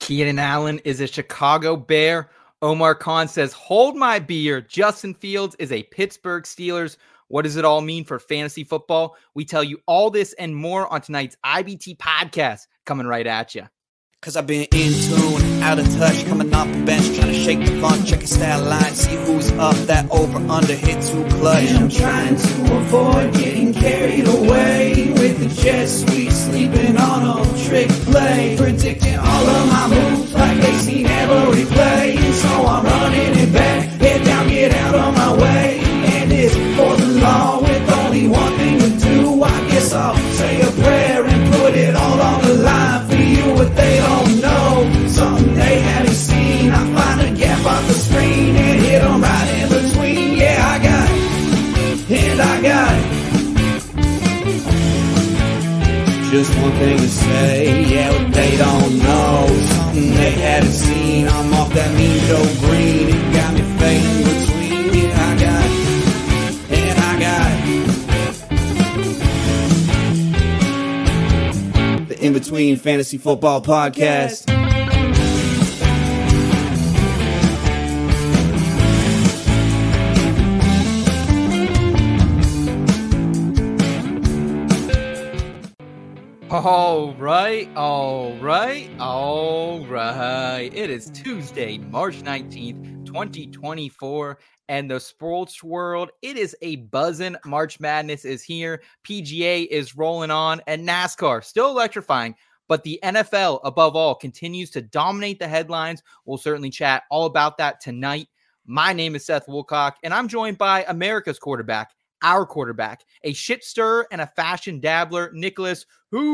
Keenan Allen is a Chicago Bear. Omar Khan says, hold my beer. Justin Fields is a Pittsburgh Steelers. What does it all mean for fantasy football? We tell you all this and more on tonight's IBT podcast, coming right at you. Cause I've been in tune, out of touch, coming off the bench, trying to shake the funk, check a stat line, see who's up, that over under hit too clutch. And I'm trying to avoid getting carried away with the jet sweet, sleeping on a trick play, predicting all of my moves like they seen every play. So I'm running it back, head down, get out of my way, and it's for the law with only one thing to do. I guess I'll say a prayer and put it all on the line for you, what they don't know, something they haven't seen. I find a gap on the screen and hit them right in between. Yeah, I got it, and I got it. Just one thing to say, yeah, what they don't know, something they haven't seen. I'm off that mean Joe Green, it got me fading between. Yeah, I got it, and I got it. The In Between Fantasy Football Podcast. All right. It is Tuesday, March 19th, 2024, and the sports world, it is a buzzin'. March Madness is here. PGA is rolling on, and NASCAR still electrifying, but the NFL, above all, continues to dominate the headlines. We'll certainly chat all about that tonight. My name is Seth Woolcock, and I'm joined by America's quarterback, our quarterback, a shit stirrer and a fashion dabbler, Nicholas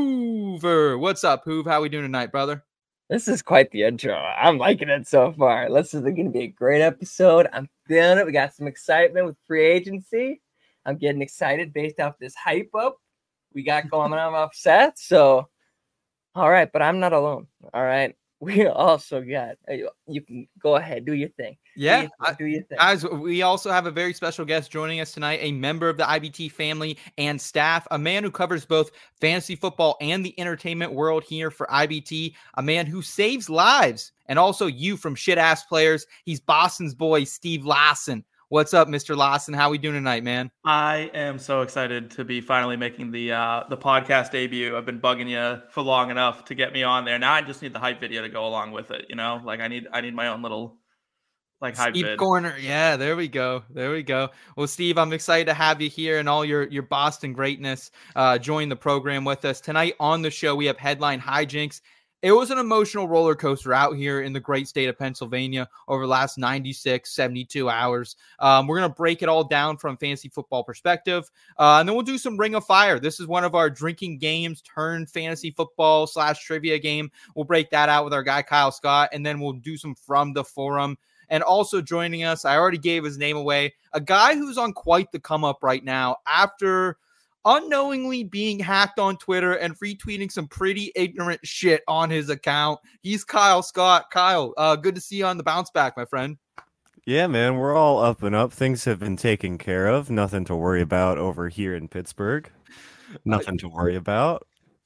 Hoover. What's up, Hoov? How we doing tonight, brother? This is quite the intro. I'm liking it so far. This is going to be a great episode. I'm feeling it. We got some excitement with free agency. I'm getting excited based off this hype up we got going on off Seth. So, all right, but I'm not alone. All right. We also got, you can go ahead, do your thing. Yeah, do your thing. Guys, we also have a very special guest joining us tonight, a member of the IBT family and staff, a man who covers both fantasy football and the entertainment world here for IBT, a man who saves lives and also you from shit-ass players. He's Boston's boy, Steve Lawson. What's up, Mr. Lawson? How we doing tonight, man? I am so excited to be finally making the podcast debut. I've been bugging you for long enough to get me on there. Now I just need the hype video to go along with it. You know, like I need my own little like hype Steve vid. Corner. Yeah, there we go. Well, Steve, I'm excited to have you here and all your Boston greatness join the program with us tonight. On the show, we have Headline Hijinks. It was an emotional roller coaster out here in the great state of Pennsylvania over the last 96, 72 hours. We're going to break it all down from fantasy football perspective. And then we'll do some Ring of Fire. This is one of our drinking games turned fantasy football / trivia game. We'll break that out with our guy, Kyle Scott. And then we'll do some From the Forum. And also joining us, I already gave his name away, a guy who's on quite the come up right now after unknowingly being hacked on Twitter and retweeting some pretty ignorant shit on his account. He's Kyle Scott. Kyle, good to see you on the bounce back, my friend. Yeah, man, we're all up and up. Things have been taken care of. Nothing to worry about over here in Pittsburgh. Nothing to worry about.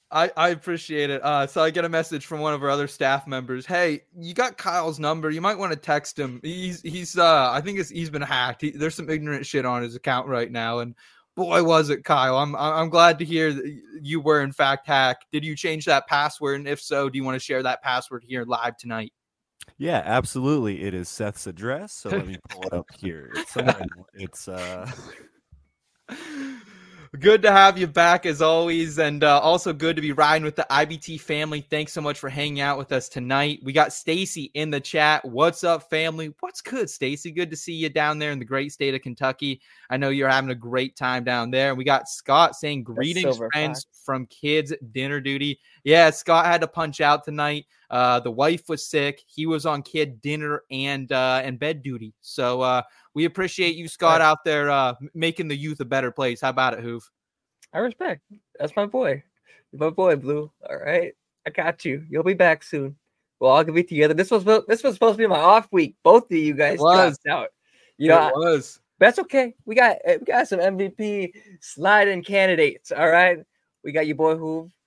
I appreciate it. So I get a message from one of our other staff members. Hey, you got Kyle's number. You might want to text him. He's I think he's been hacked. There's some ignorant shit on his account right now, and boy, was it, Kyle. I'm glad to hear that you were, in fact, hacked. Did you change that password? And if so, do you want to share that password here live tonight? Yeah, absolutely. It is Seth's address. So let me pull it up here. It's Good to have you back as always, and also good to be riding with the IBT family. Thanks so much for hanging out with us tonight. We got Stacy in the chat. What's up, family? What's good, Stacy? Good to see you down there in the great state of Kentucky. I know you're having a great time down there. We got Scott saying greetings, friends, from kids dinner duty. Yeah, Scott had to punch out tonight. The wife was sick. He was on kid dinner and bed duty. So we appreciate you, Scott, out there making the youth a better place. How about it, Hoov? I respect. That's my boy. My boy, Blue. All right. I got you. You'll be back soon. We'll all be together. This was supposed to be my off week. Both of you guys dropped out. You know, it was. That's okay. We got some MVP slide-in candidates. All right. We got your boy Hoov.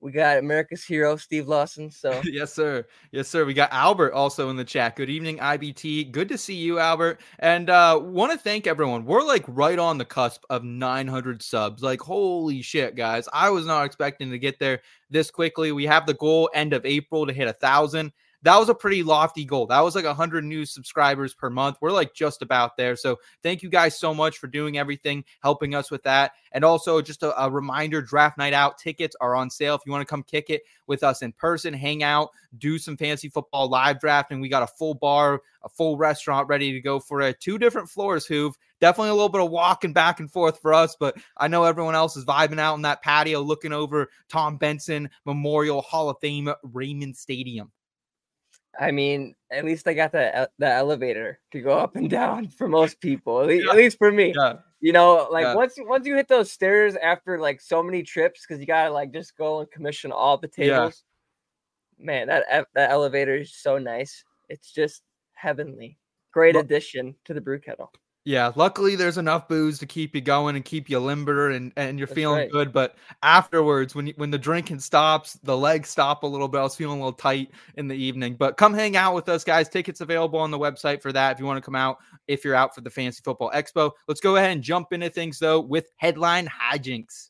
We got America's hero, Steve Lawson. So Yes, sir. Yes, sir. We got Albert also in the chat. Good evening, IBT. Good to see you, Albert. And want to thank everyone. We're like right on the cusp of 900 subs. Like, holy shit, guys. I was not expecting to get there this quickly. We have the goal end of April to hit 1,000. That was a pretty lofty goal. That was like 100 new subscribers per month. We're like just about there. So thank you guys so much for doing everything, helping us with that. And also just a reminder, Draft Night Out tickets are on sale. If you want to come kick it with us in person, hang out, do some fantasy football live drafting. We got a full bar, a full restaurant ready to go for it. 2 different floors, Hoove. Definitely a little bit of walking back and forth for us, but I know everyone else is vibing out in that patio looking over Tom Benson Memorial Hall of Fame Raymond Stadium. I mean, at least I got the elevator to go up and down for most people. At least for me. Yeah. You know, like once you hit those stairs after like so many trips, because you gotta like just go and commission all the tables. Yeah. Man, that elevator is so nice. It's just heavenly. Great addition to the brew kettle. Yeah, luckily there's enough booze to keep you going and keep you limber and you're feeling good. But afterwards, when the drinking stops, the legs stop a little bit. I was feeling a little tight in the evening. But come hang out with us, guys. Tickets available on the website for that if you want to come out, if you're out for the Fantasy Football Expo. Let's go ahead and jump into things, though, with Headline Hijinks.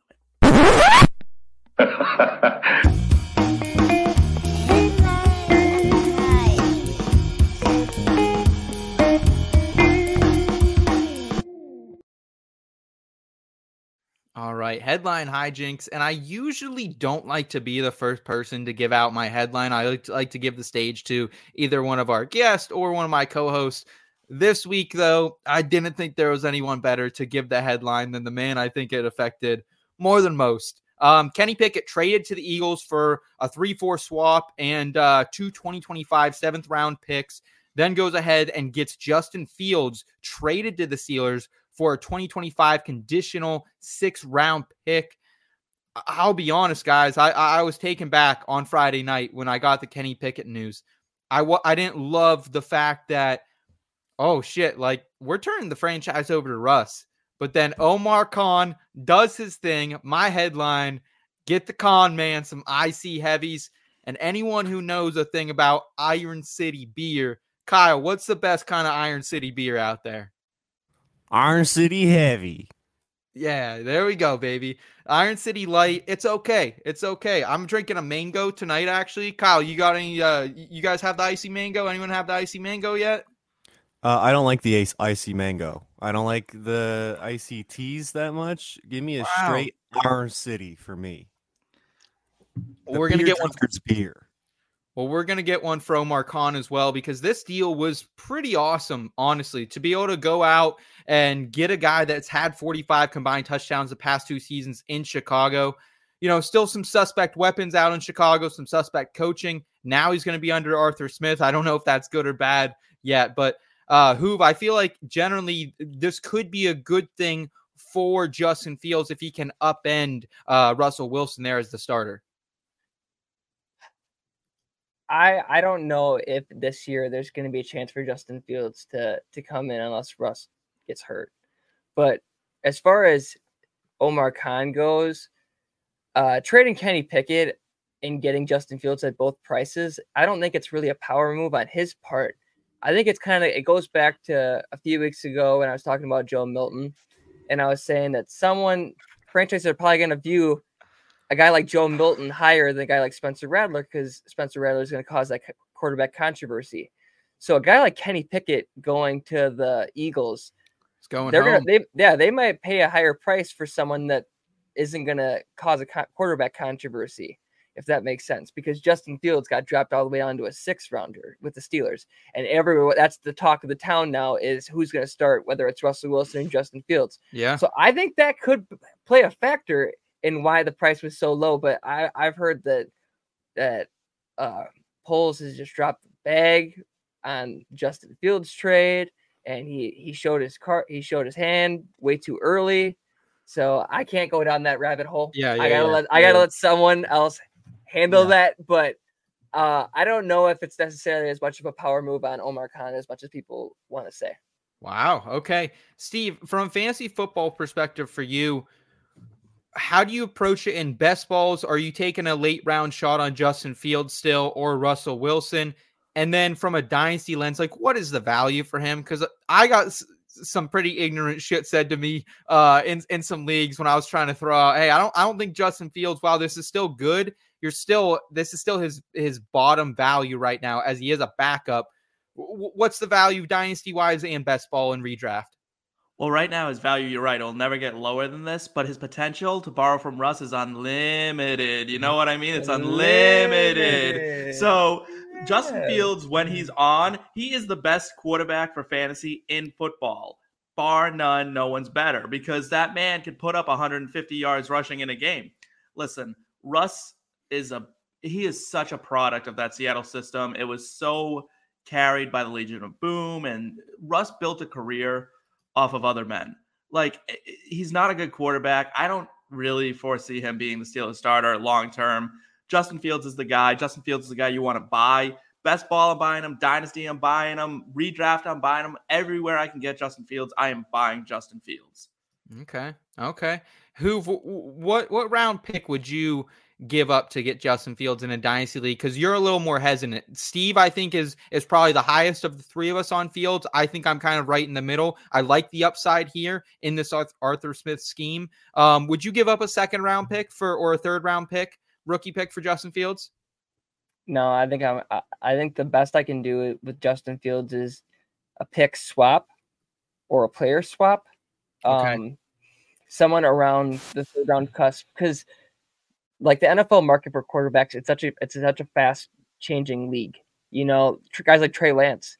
All right, headline hijinks. And I usually don't like to be the first person to give out my headline. I like to give the stage to either one of our guests or one of my co-hosts. This week, though, I didn't think there was anyone better to give the headline than the man I think it affected more than most. Kenny Pickett traded to the Eagles for a 3-4 swap and 2 2025 7th-round picks, then goes ahead and gets Justin Fields traded to the Steelers for a 2025 conditional 6th-round pick. I'll be honest, guys. I was taken back on Friday night when I got the Kenny Pickett news. I didn't love the fact that, oh, shit, like, we're turning the franchise over to Russ. But then Omar Khan does his thing. My headline, get the Khan man some IC heavies. And anyone who knows a thing about Iron City beer, Kyle, what's the best kind of Iron City beer out there? Iron City Heavy. Yeah, there we go, baby. Iron City Light. It's okay. It's okay. I'm drinking a mango tonight, actually. Kyle, you got any? You guys have the icy mango? Anyone have the icy mango yet? I don't like the icy mango. I don't like the icy teas that much. Give me a straight Iron City for me. We're gonna get one. Beer. Well, we're going to get one for Omar Khan as well, because this deal was pretty awesome, honestly, to be able to go out and get a guy that's had 45 combined touchdowns the past 2 seasons in Chicago. You know, still some suspect weapons out in Chicago, some suspect coaching. Now he's going to be under Arthur Smith. I don't know if that's good or bad yet, but Hoove, I feel like generally this could be a good thing for Justin Fields if he can upend Russell Wilson there as the starter. I don't know if this year there's going to be a chance for Justin Fields to come in unless Russ gets hurt. But as far as Omar Khan goes, trading Kenny Pickett and getting Justin Fields at both prices, I don't think it's really a power move on his part. I think it's it goes back to a few weeks ago when I was talking about Joe Milton, and I was saying that franchises are probably going to view a guy like Joe Milton higher than a guy like Spencer Rattler, because Spencer Rattler is going to cause that quarterback controversy. So a guy like Kenny Pickett going to the Eagles, they might pay a higher price for someone that isn't going to cause a quarterback controversy, if that makes sense, because Justin Fields got dropped all the way down to a 6th-rounder with the Steelers. And everywhere, that's the talk of the town now, is who's going to start, whether it's Russell Wilson and Justin Fields. Yeah. So I think that could play a factor in why the price was so low. But I've heard that Poles has just dropped the bag on Justin Fields trade, and he showed his hand way too early. So I can't go down that rabbit hole. I gotta let someone else handle that. But I don't know if it's necessarily as much of a power move on Omar Khan as much as people want to say. Wow. Okay. Steve, from a fantasy football perspective for you, how do you approach it in best balls? Are you taking a late round shot on Justin Fields still or Russell Wilson? And then from a dynasty lens, like what is the value for him? Because I got some pretty ignorant shit said to me in some leagues when I was trying to throw out, hey, I don't think Justin Fields, while this is still good, this is still his bottom value right now as he is a backup. What's the value dynasty wise and best ball and redraft? Well, right now his value, you're right, it'll never get lower than this, but his potential to borrow from Russ is unlimited. You know what I mean? It's unlimited. So Justin Fields, when he's on, he is the best quarterback for fantasy in football. Bar none, no one's better, because that man can put up 150 yards rushing in a game. Listen, Russ is such a product of that Seattle system. It was so carried by the Legion of Boom, and Russ built a career off of other men. Like, he's not a good quarterback. I don't really foresee him being the Steelers starter long term. Justin Fields is the guy. Justin Fields is the guy you want to buy. Best ball, I'm buying him. Dynasty, I'm buying him. Redraft, I'm buying him. Everywhere I can get Justin Fields, I am buying Justin Fields. Okay. What round pick would you give up to get Justin Fields in a dynasty league? Because you're a little more hesitant. Steve, I think, is probably the highest of the three of us on Fields. I think I'm kind of right in the middle. I like the upside here in this Arthur Smith scheme. Would you give up a second round pick or a third round pick, rookie pick for Justin Fields? No, I think the best I can do with Justin Fields is a pick swap or a player swap. Okay. Someone around the third round cusp, because like the NFL market for quarterbacks, it's such a fast changing league. You know, guys like Trey Lance,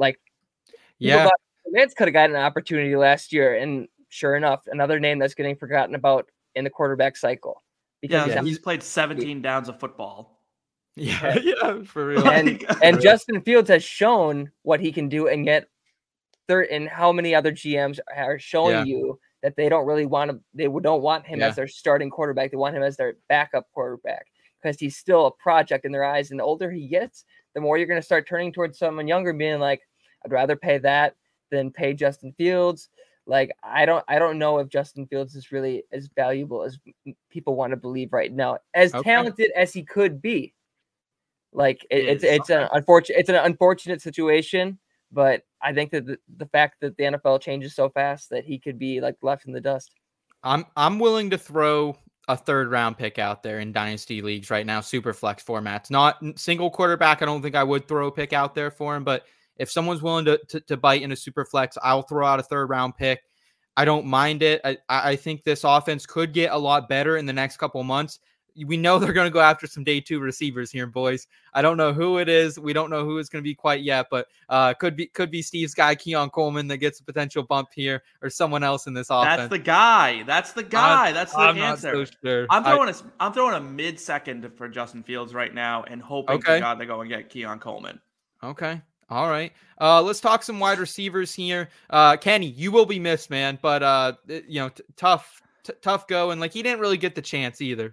Lance could have gotten an opportunity last year, and sure enough, another name that's getting forgotten about in the quarterback cycle. Because he's played 17 downs of football. Yeah, for real. And Justin Fields has shown what he can do, and yet and how many other GMs are showing you that they don't really want him. They don't want him as their starting quarterback. They want him as their backup quarterback because he's still a project in their eyes. And the older he gets, the more you're going to start turning towards someone younger, being like, I'd rather pay that than pay Justin Fields. Like, I don't know if Justin Fields is really as valuable as people want to believe right now, as talented as he could be. Like, it's an unfortunate situation. But I think that the fact that the NFL changes so fast that he could be like left in the dust. I'm willing to throw a third round pick out there in dynasty leagues right now, super flex formats, not single quarterback. I don't think I would throw a pick out there for him, but if someone's willing to bite in a super flex, I'll throw out a third round pick. I don't mind it. I think this offense could get a lot better in the next couple of months. We know they're going to go after some day two receivers here, boys. I don't know who it is. We don't know who it's going to be quite yet, but could be Steve's guy, Keon Coleman, that gets a potential bump here, or someone else in this offense. That's the guy. That's the answer. Not so sure. I'm throwing a mid-second for Justin Fields right now, and hoping to God they go and get Keon Coleman. Okay. All right. Let's talk some wide receivers here. Kenny, you will be missed, man, but tough go, and like he didn't really get the chance either.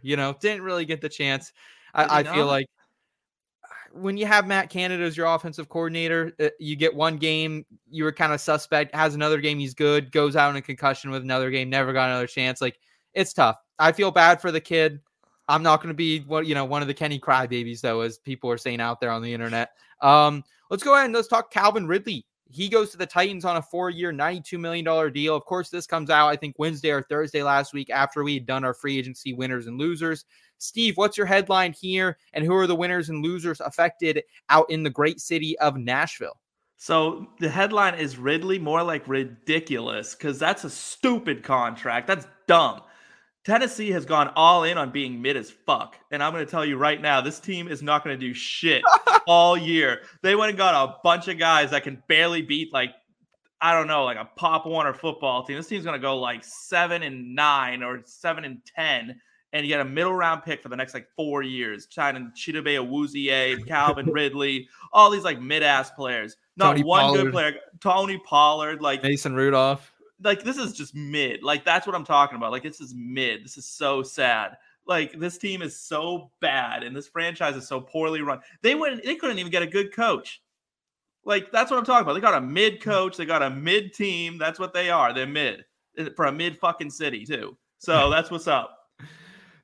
I feel like when you have Matt Canada as your offensive coordinator, you get one game, you were kind of suspect, has another game, he's good, goes out in a concussion with another game, never got another chance. Like, it's tough. I feel bad for the kid. I'm not going to be one of the Kenny crybabies, though, as people are saying out there on the internet. Let's go ahead and let's talk Calvin Ridley. He goes to the Titans on a 4-year, $92 million deal. Of course, this comes out, I think, Wednesday or Thursday last week after we had done our free agency winners and losers. Steve, what's your headline here, and who are the winners and losers affected out in the great city of Nashville? So the headline is Ridley, more like ridiculous, because that's a stupid contract. That's dumb. Tennessee has gone all in on being mid as fuck. And I'm going to tell you right now, this team is not going to do shit all year. They went and got a bunch of guys that can barely beat, like a Pop Warner football team. This team's going to go like 7-9 or 7-10. And you get a middle round pick for the next 4 years. Signing Chidobe Awuzie, Calvin Ridley, all these mid-ass players. Not Tony one Pollard. good player. Tony Pollard, Mason Rudolph. This is just mid. That's what I'm talking about. This is mid. This is so sad. This team is so bad, and this franchise is so poorly run. They couldn't even get a good coach. That's what I'm talking about. They got a mid coach. They got a mid team. That's what they are. They're mid for a mid fucking city too. So that's what's up.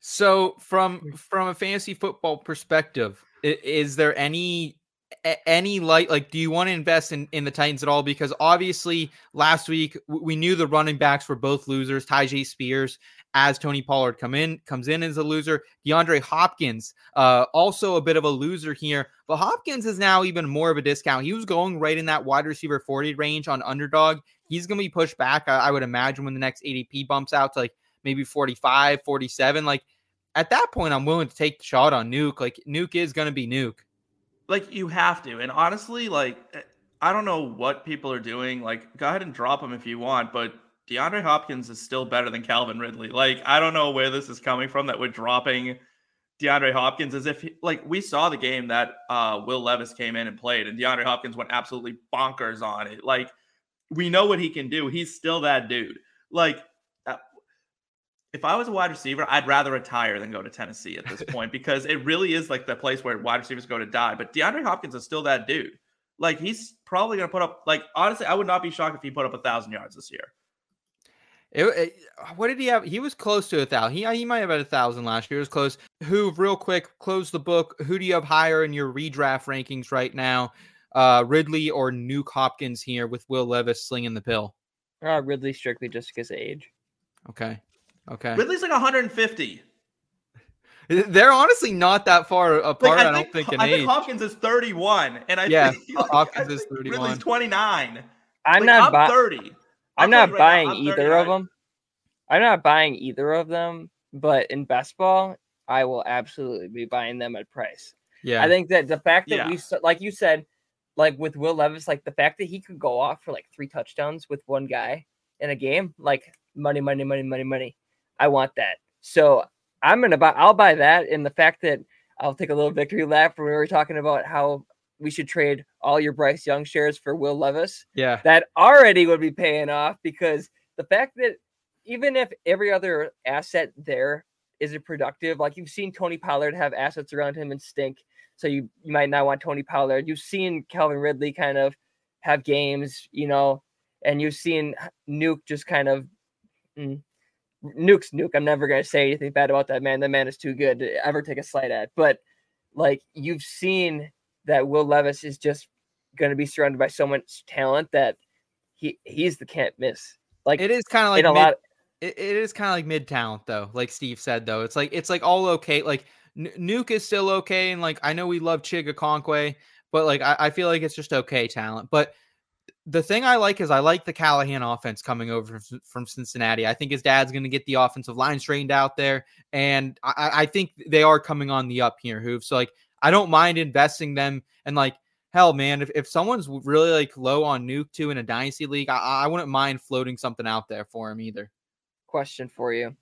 So from a fantasy football perspective, is there any light, like, do you want to invest in the Titans at all? Because obviously last week we knew the running backs were both losers. Tyjae Spears, as Tony Pollard comes in as a loser. DeAndre Hopkins, also a bit of a loser here, but Hopkins is now even more of a discount. He was going right in that wide receiver 40 range on Underdog. He's going to be pushed back, I would imagine, when the next ADP bumps out to like maybe 45, 47. Like, at that point, I'm willing to take the shot on Nuke. Like, Nuke is going to be Nuke. Like, you have to. And honestly, like, I don't know what people are doing. Like, go ahead and drop him if you want, but DeAndre Hopkins is still better than Calvin Ridley. Like, I don't know where this is coming from that we're dropping DeAndre Hopkins, as if, like, we saw the game that Will Levis came in and played, and DeAndre Hopkins went absolutely bonkers on it. Like, we know what he can do. He's still that dude. Like, if I was a wide receiver, I'd rather retire than go to Tennessee at this point, because it really is like the place where wide receivers go to die. But DeAndre Hopkins is still that dude. Like, he's probably going to put up, like, honestly, I would not be shocked if he put up 1,000 yards this year. What did he have? He was close to 1,000. He might have had 1,000 last year. It was close. Who, real quick, close the book. Who do you have higher in your redraft rankings right now? Ridley or Nuke Hopkins here with Will Levis slinging the pill? Ridley, strictly just because of age. Okay. Ridley's like 150. They're honestly not that far apart. Like, I don't think in I age. think Hopkins is 31, and Hopkins is 31. Ridley's 29. I'm 30. I'm not buying either of them. I'm not buying either of them, but in best ball, I will absolutely be buying them at price. Yeah, I think that the fact that we, like you said, like with Will Levis, like the fact that he could go off for like 3 touchdowns with one guy in a game, like money. I want that. So I'll buy that. And the fact that I'll take a little victory lap when we were talking about how we should trade all your Bryce Young shares for Will Levis. Yeah. That already would be paying off, because the fact that even if every other asset there isn't productive, like you've seen Tony Pollard have assets around him and stink. So you might not want Tony Pollard. You've seen Calvin Ridley kind of have games, and you've seen Nuke just kind of Nuke's Nuke. I'm never going to say anything bad about that man. That man is too good to ever take a slight at. But like, you've seen that Will Levis is just going to be surrounded by so much talent that he's the can't miss. Like, it is kind of like it is kind of like mid talent though. Like Steve said though, it's like all okay. Like Nuke is still okay, and like I know we love Chigakonkwe, but like I feel like it's just okay talent. But the thing I like is I like the Callahan offense coming over from Cincinnati. I think his dad's going to get the offensive line straightened out there, and I think they are coming on the up here, Hoof. So like I don't mind investing them, and like hell, man, if someone's really like low on Nuke too in a dynasty league, I wouldn't mind floating something out there for him either. Question for you: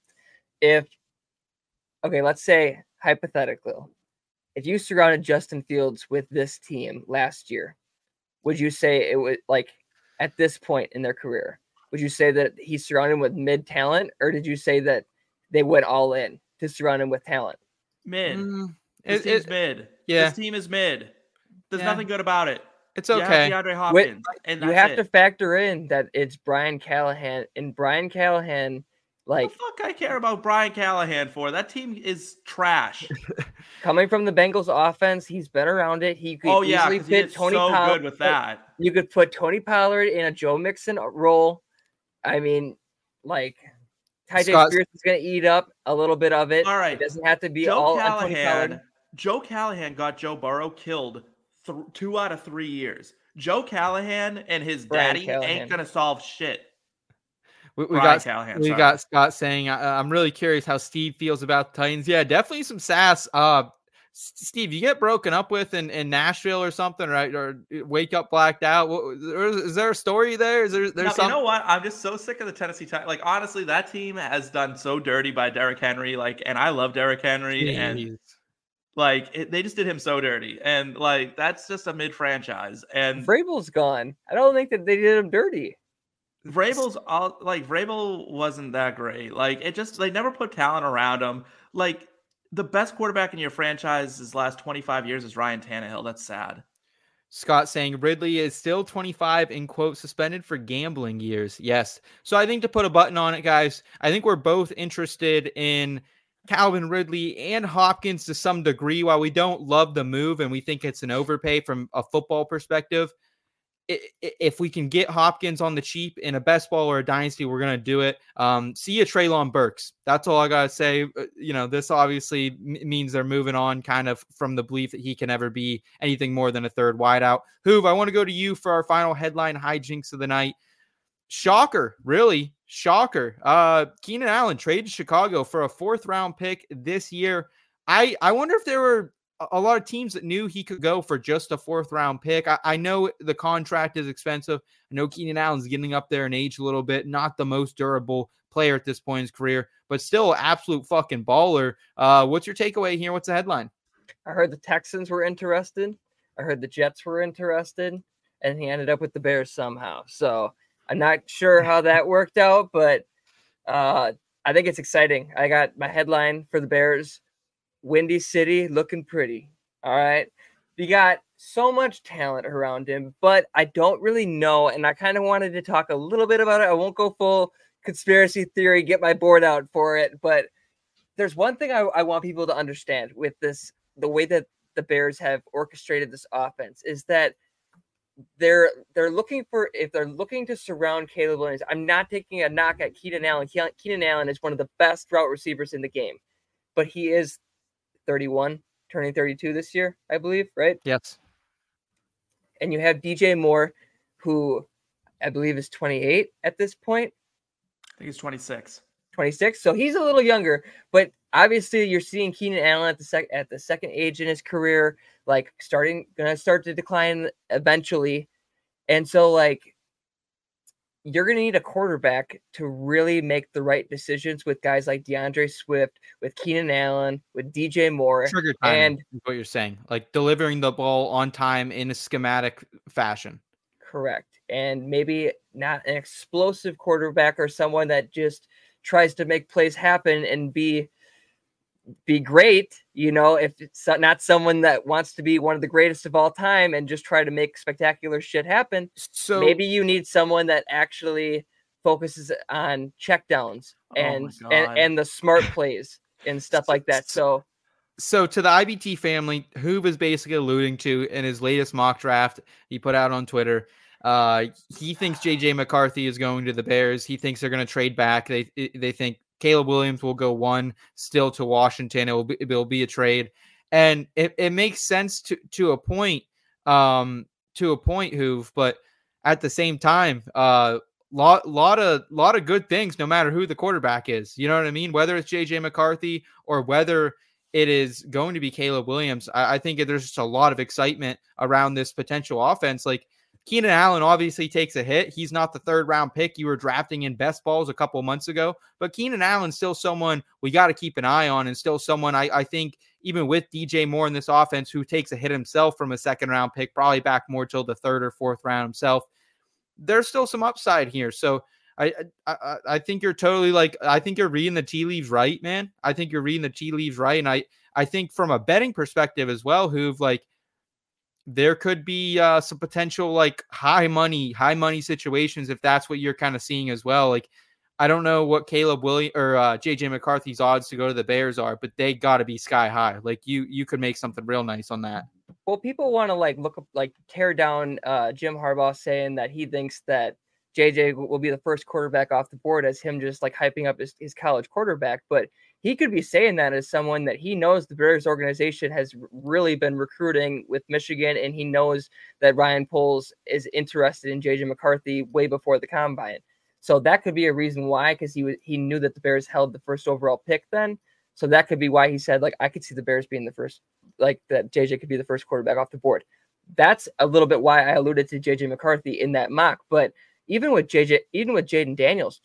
let's say hypothetically, if you surrounded Justin Fields with this team last year, would you say it was like at this point in their career, would you say that he's surrounded with mid talent, or did you say that they went all in to surround him with talent? Mid. This team's mid. Yeah. This team is mid. There's nothing good about it. It's okay. You have DeAndre Hopkins, and you have to factor in that it's Brian Callahan, and Brian Callahan, like, what the fuck I care about Brian Callahan for? That team is trash. Coming from the Bengals offense, he's been around it. He could easily fit Tony Pollard. Good with that. You could put Tony Pollard in a Joe Mixon role. I mean, like, Tyjae Spears is going to eat up a little bit of it. All right. It doesn't have to be all on Tony Pollard. Joe Callahan got Joe Burrow killed 2 out of 3 years. Joe Callahan and his daddy ain't going to solve shit. We got Scott saying, I'm really curious how Steve feels about the Titans. Yeah, definitely some sass. Steve, you get broken up with in Nashville or something, right? Or wake up blacked out. Is there a story there? Is there something? You know what? I'm just so sick of the Tennessee Titans. Like, honestly, that team has done so dirty by Derrick Henry. Like, and I love Derrick Henry. Jeez. And like, they just did him so dirty. And like, that's just a mid-franchise. And Vrabel's gone. I don't think that they did him dirty. Vrabel wasn't that great. Like, they never put talent around him. Like, the best quarterback in your franchise's last 25 years is Ryan Tannehill. That's sad. Scott saying Ridley is still 25 in quote suspended for gambling years. Yes. So I think to put a button on it, guys, I think we're both interested in Calvin Ridley and Hopkins to some degree. While we don't love the move and we think it's an overpay from a football perspective, if we can get Hopkins on the cheap in a best ball or a dynasty, we're going to do it. See you, Treylon Burks. That's all I got to say. This obviously means they're moving on kind of from the belief that he can ever be anything more than a third wideout. Hoove, I want to go to you for our final headline hijinks of the night. Shocker, really shocker. Keenan Allen traded to Chicago for a 4th round pick this year. I wonder if there were a lot of teams that knew he could go for just a 4th round pick. I know the contract is expensive. I know Keenan Allen's getting up there in age a little bit, not the most durable player at this point in his career, but still absolute fucking baller. What's your takeaway here? What's the headline? I heard the Texans were interested. I heard the Jets were interested, and he ended up with the Bears somehow. So I'm not sure how that worked out, but I think it's exciting. I got my headline for the Bears. Windy City looking pretty. All right. You got so much talent around him, but I don't really know. And I kind of wanted to talk a little bit about it. I won't go full conspiracy theory, get my board out for it. But there's one thing I want people to understand with this, the way that the Bears have orchestrated this offense is that they're looking for, if they're looking to surround Caleb Williams, I'm not taking a knock at Keenan Allen. Keenan Allen is one of the best route receivers in the game, but he is 31, turning 32 this year, I believe, right? Yes. And you have DJ Moore, who I believe is 28 at this point. I think he's 26. 26. So he's a little younger, but obviously you're seeing Keenan Allen at the second age in his career, like gonna start to decline eventually. And so like you're going to need a quarterback to really make the right decisions with guys like DeAndre Swift, with Keenan Allen, with DJ Moore. Trigger time and is what you're saying, like delivering the ball on time in a schematic fashion. Correct. And maybe not an explosive quarterback or someone that just tries to make plays happen and be great, if it's not someone that wants to be one of the greatest of all time and just try to make spectacular shit happen. So maybe you need someone that actually focuses on checkdowns and the smart plays and stuff like that. So to the IBT family, Hoove is basically alluding to in his latest mock draft he put out on Twitter, he thinks JJ McCarthy is going to the Bears. He thinks they're going to trade back. They think Caleb Williams will go 1 still to Washington. It will be a trade. And it makes sense to a point, Hoove, but at the same time, lot of good things, no matter who the quarterback is. You know what I mean? Whether it's JJ McCarthy or whether it is going to be Caleb Williams, I think there's just a lot of excitement around this potential offense. Like Keenan Allen obviously takes a hit. He's not the 3rd round pick you were drafting in best balls a couple months ago, but Keenan Allen's still someone we got to keep an eye on, and still someone I think even with DJ Moore in this offense, who takes a hit himself from a 2nd round pick, probably back more till the 3rd or 4th round himself, there's still some upside here. So I think you're totally I think you're reading the tea leaves right, man. I think you're reading the tea leaves right. And I think from a betting perspective as well, Hoove, there could be some potential high money situations if that's what you're kind of seeing as well. I don't know what Caleb Williams or JJ McCarthy's odds to go to the Bears are, but they got to be sky high. You could make something real nice on that. Well, people want to tear down Jim Harbaugh saying that he thinks that JJ will be the first quarterback off the board as him just hyping up his college quarterback, but he could be saying that as someone that he knows the Bears organization has really been recruiting with Michigan, and he knows that Ryan Poles is interested in JJ McCarthy way before the combine. So that could be a reason why, because he knew that the Bears held the 1st overall pick then. So that could be why he said, I could see the Bears being the first, that JJ could be the first quarterback off the board. That's a little bit why I alluded to JJ McCarthy in that mock. But even with Jaden Daniels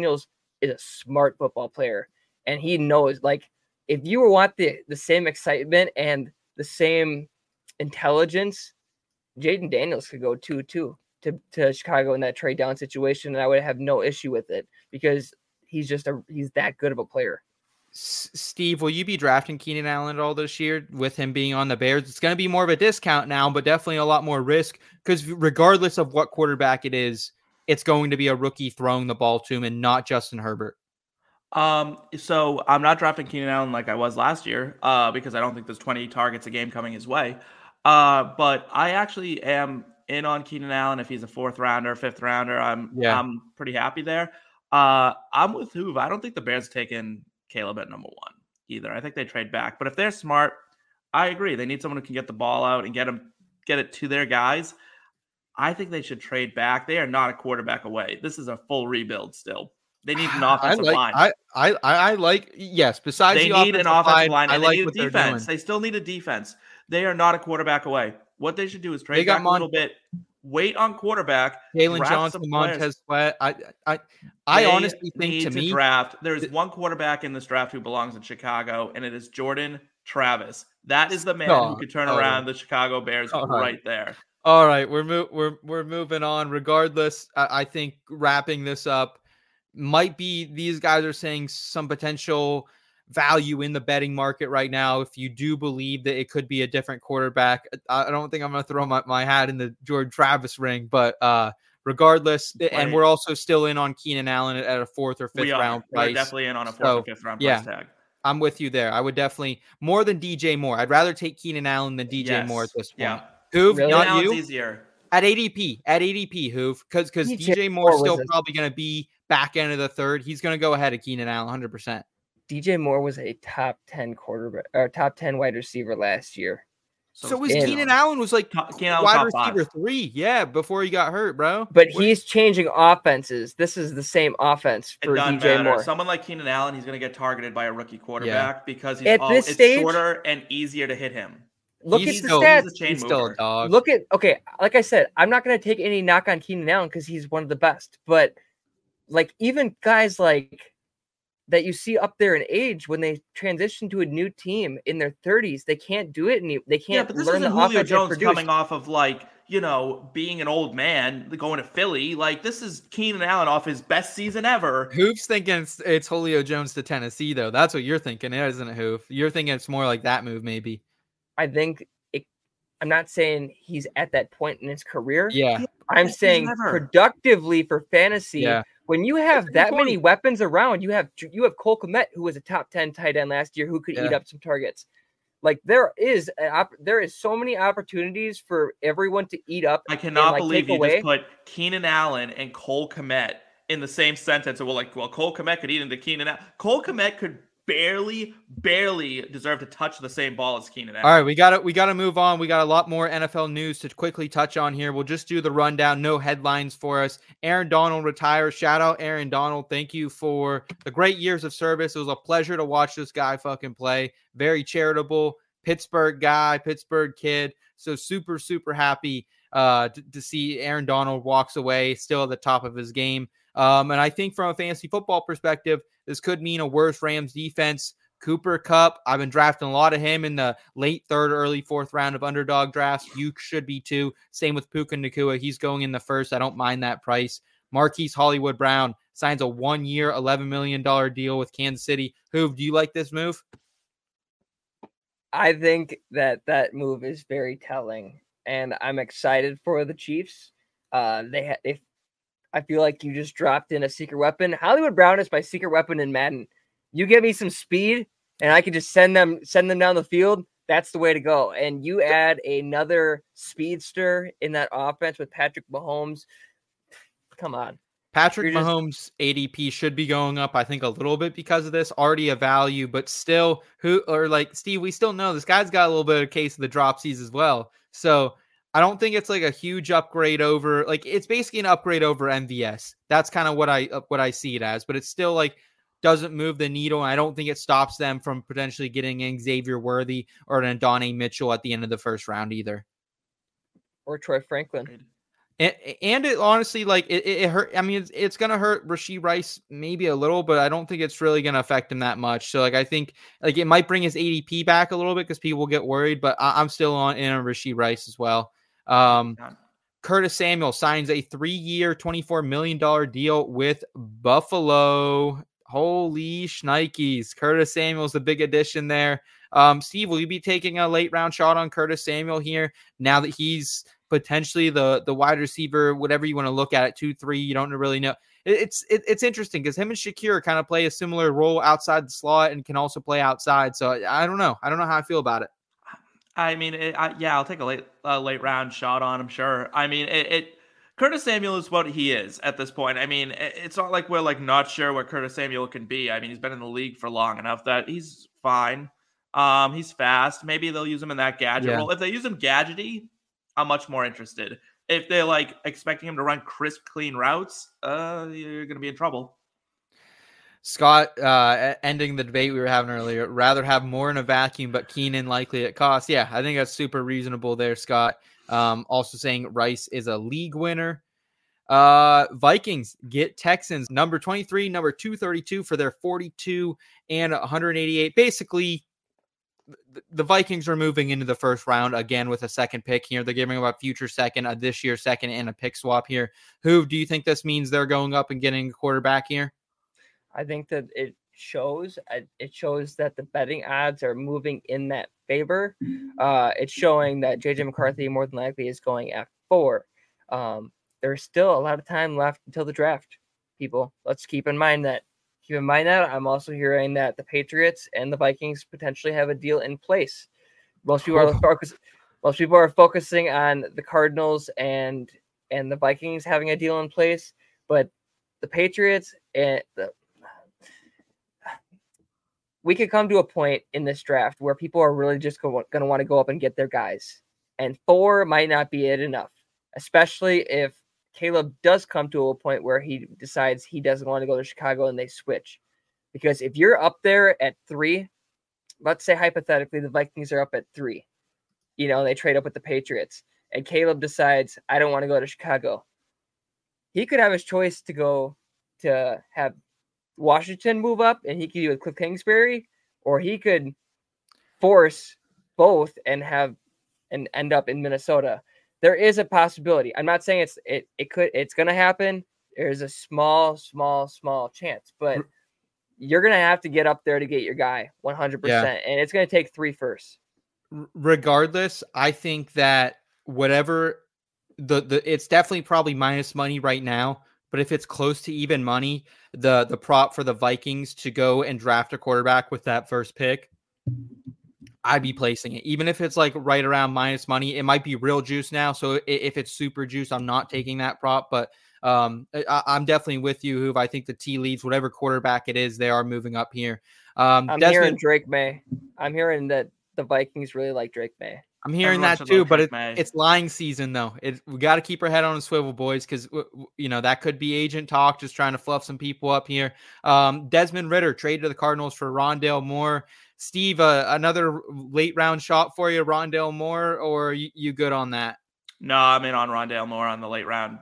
is a smart football player. And he knows, if you want the same excitement and the same intelligence, Jaden Daniels could go 2-2 to Chicago in that trade down situation, and I would have no issue with it because he's that good of a player. Steve, will you be drafting Keenan Allen at all this year with him being on the Bears? It's going to be more of a discount now, but definitely a lot more risk because regardless of what quarterback it is, it's going to be a rookie throwing the ball to him and not Justin Herbert. So I'm not drafting Keenan Allen like I was last year, because I don't think there's 20 targets a game coming his way. But I actually am in on Keenan Allen. If he's a 4th rounder, 5th rounder, I'm pretty happy there. I'm with Hoove. I don't think the Bears taken Caleb at number 1 either. I think they trade back. But if they're smart, I agree. They need someone who can get the ball out and get it to their guys. I think they should trade back. They are not a quarterback away. This is a full rebuild still. They need an offensive line. I like, yes. Besides, they need an offensive line, and they need a defense. They still need a defense. They are not a quarterback away. What they should do is trade back a little bit, wait on quarterback. Jalen Johnson, Montez Sweat. I honestly think to me, draft. There's one quarterback in this draft who belongs in Chicago, and it is Jordan Travis. That is the man who could turn around the Chicago Bears right there. All right, we're moving on. Regardless, I think wrapping this up might be, these guys are saying some potential value in the betting market right now. If you do believe that it could be a different quarterback, I don't think I'm going to throw my hat in the Jordan Travis ring, but regardless, and we're also still in on Keenan Allen at a 4th or 5th round price. We're definitely in on a 4th or 5th round price tag. I'm with you there. I would definitely, more than DJ Moore. I'd rather take Keenan Allen than DJ Moore at this point. Yeah. Hoove, really? not you. Easier. At ADP, Hoove, because DJ Moore is still probably going to be back end of the 3rd. He's going to go ahead of Keenan Allen 100%. DJ Moore was a top 10 quarterback or top 10 wide receiver last year. So was Keenan Allen was like wide receiver 3, before he got hurt, bro. But he's changing offenses. This is the same offense for DJ Moore. Someone like Keenan Allen, he's going to get targeted by a rookie quarterback because he's at this stage, shorter and easier to hit him. Look at the stats. He's still a dog. Look at, like I said, I'm not going to take any knock on Keenan Allen because he's one of the best. But like even guys like that you see up there in age, when they transition to a new team in their 30s, they can't do it, and they can't learn the Julio offense. Jones coming off of being an old man, going to Philly. Like, this is Keenan Allen off his best season ever. Hoove's thinking it's Julio Jones to Tennessee, though. That's what you're thinking, isn't it, Hoove? You're thinking it's more like that move, maybe. I think I'm not saying he's at that point in his career. Yeah. I'm saying productively for fantasy. Yeah. When you have that many weapons around, you have Cole Kmet, who was a top 10 tight end last year, who could eat up some targets. Like there is so many opportunities for everyone to eat up. I cannot believe you just put Keenan Allen and Cole Kmet in the same sentence. Well, Cole Kmet could eat into Keenan Allen. Cole Kmet could barely deserve to touch the same ball as Keenan Allen. All right, we got to move on. We got a lot more NFL news to quickly touch on here. We'll just do the rundown. No headlines for us. Aaron Donald retires. Shout out Aaron Donald. Thank you for the great years of service. It was a pleasure to watch this guy fucking play. Very charitable Pittsburgh guy, Pittsburgh kid. So super, super happy to see Aaron Donald walks away still at the top of his game. And I think from a fantasy football perspective, this could mean a worse Rams defense. Cooper Kupp, I've been drafting a lot of him in the late 3rd, early 4th round of underdog drafts. You should be too. Same with Puka Nacua. He's going in the 1st. I don't mind that price. Marquise Hollywood Brown signs a 1-year, $11 million deal with Kansas City. Hoove, do you like this move? I think that move is very telling, and I'm excited for the Chiefs. I feel like you just dropped in a secret weapon. Hollywood Brown is my secret weapon in Madden. You give me some speed, and I can just send them down the field. That's the way to go. And you add another speedster in that offense with Patrick Mahomes. Come on. Patrick Mahomes' ADP should be going up, I think, a little bit because of this. Already a value, but still, Steve, we still know this guy's got a little bit of a case of the dropsies as well. So I don't think it's like a huge upgrade over, it's basically an upgrade over MVS. That's kind of what I see it as, but it's still doesn't move the needle. And I don't think it stops them from potentially getting an Xavier Worthy or an Adonai Mitchell at the end of the 1st round either. Or Troy Franklin. And it honestly, it hurt. I mean, it's going to hurt Rashee Rice maybe a little, but I don't think it's really going to affect him that much. So I think it might bring his ADP back a little bit because people get worried, but I'm still in on Rashee Rice as well. Curtis Samuel signs a 3-year, $24 million deal with Buffalo. Holy shnikes. Curtis Samuel's the big addition there. Steve, will you be taking a late round shot on Curtis Samuel here now that he's potentially the wide receiver, whatever you want to look at it, 2-3. You don't really know. It's interesting because him and Shakir kind of play a similar role outside the slot and can also play outside. So I don't know. I don't know how I feel about it. I mean, I'll take a late round shot on him. Sure. I mean, Curtis Samuel is what he is at this point. I mean, it's not like we're like not sure what Curtis Samuel can be. I mean, he's been in the league for long enough that he's fine. He's fast. Maybe they'll use him in that gadget role. If they use him gadgety, I'm much more interested. If they're like expecting him to run crisp, clean routes, you're going to be in trouble. Scott, ending the debate we were having earlier, rather have more in a vacuum, but Keenan likely at cost. Yeah, I think that's super reasonable there, Scott. Also saying Rice is a league winner. Vikings get Texans, number 23, number 232 for their 42 and 188. Basically, the Vikings are moving into the first round again with a second pick here. They're giving up a future second, this year's second, and a pick swap here. Who do you think this means they're going up and getting a quarterback here? I think that it shows that the betting odds are moving in that favor. It's showing that JJ McCarthy more than likely is going at 4. There's still a lot of time left until the draft, people. Let's keep in mind that. I'm also hearing that the Patriots and the Vikings potentially have a deal in place. Most people are focusing on the Cardinals and the Vikings having a deal in place, but the Patriots and we could come to a point in this draft where people are really just going to want to go up and get their guys, and 4 might not be it enough, especially if Caleb does come to a point where he decides he doesn't want to go to Chicago and they switch. Because if you're up there at 3, let's say hypothetically the Vikings are up at 3, they trade up with the Patriots, and Caleb decides, I don't want to go to Chicago. He could have his choice to go to have Washington move up and he could do with Cliff Kingsbury, or he could force both and end up in Minnesota. There is a possibility. I'm not saying it's going to happen. There's a small chance, but you're going to have to get up there to get your guy 100%. Yeah. And it's going to take 3 firsts. Regardless, I think that whatever it's definitely probably minus money right now, but if it's close to even money, the prop for the Vikings to go and draft a quarterback with that first pick, I'd be placing it. Even if it's like right around minus money, it might be real juice now. So if it's super juice, I'm not taking that prop, but I'm definitely with you, Hoove. I think the tea leaves, whatever quarterback it is, they are moving up here. I'm hearing Drake May. I'm hearing that the Vikings really like Drake May. I'm hearing that too, but it's lying season though. We got to keep our head on a swivel, boys, because that could be agent talk, just trying to fluff some people up here. Desmond Ridder traded to the Cardinals for Rondale Moore. Steve, another late round shot for you, Rondale Moore, or you good on that? No, I'm in on Rondale Moore on the late round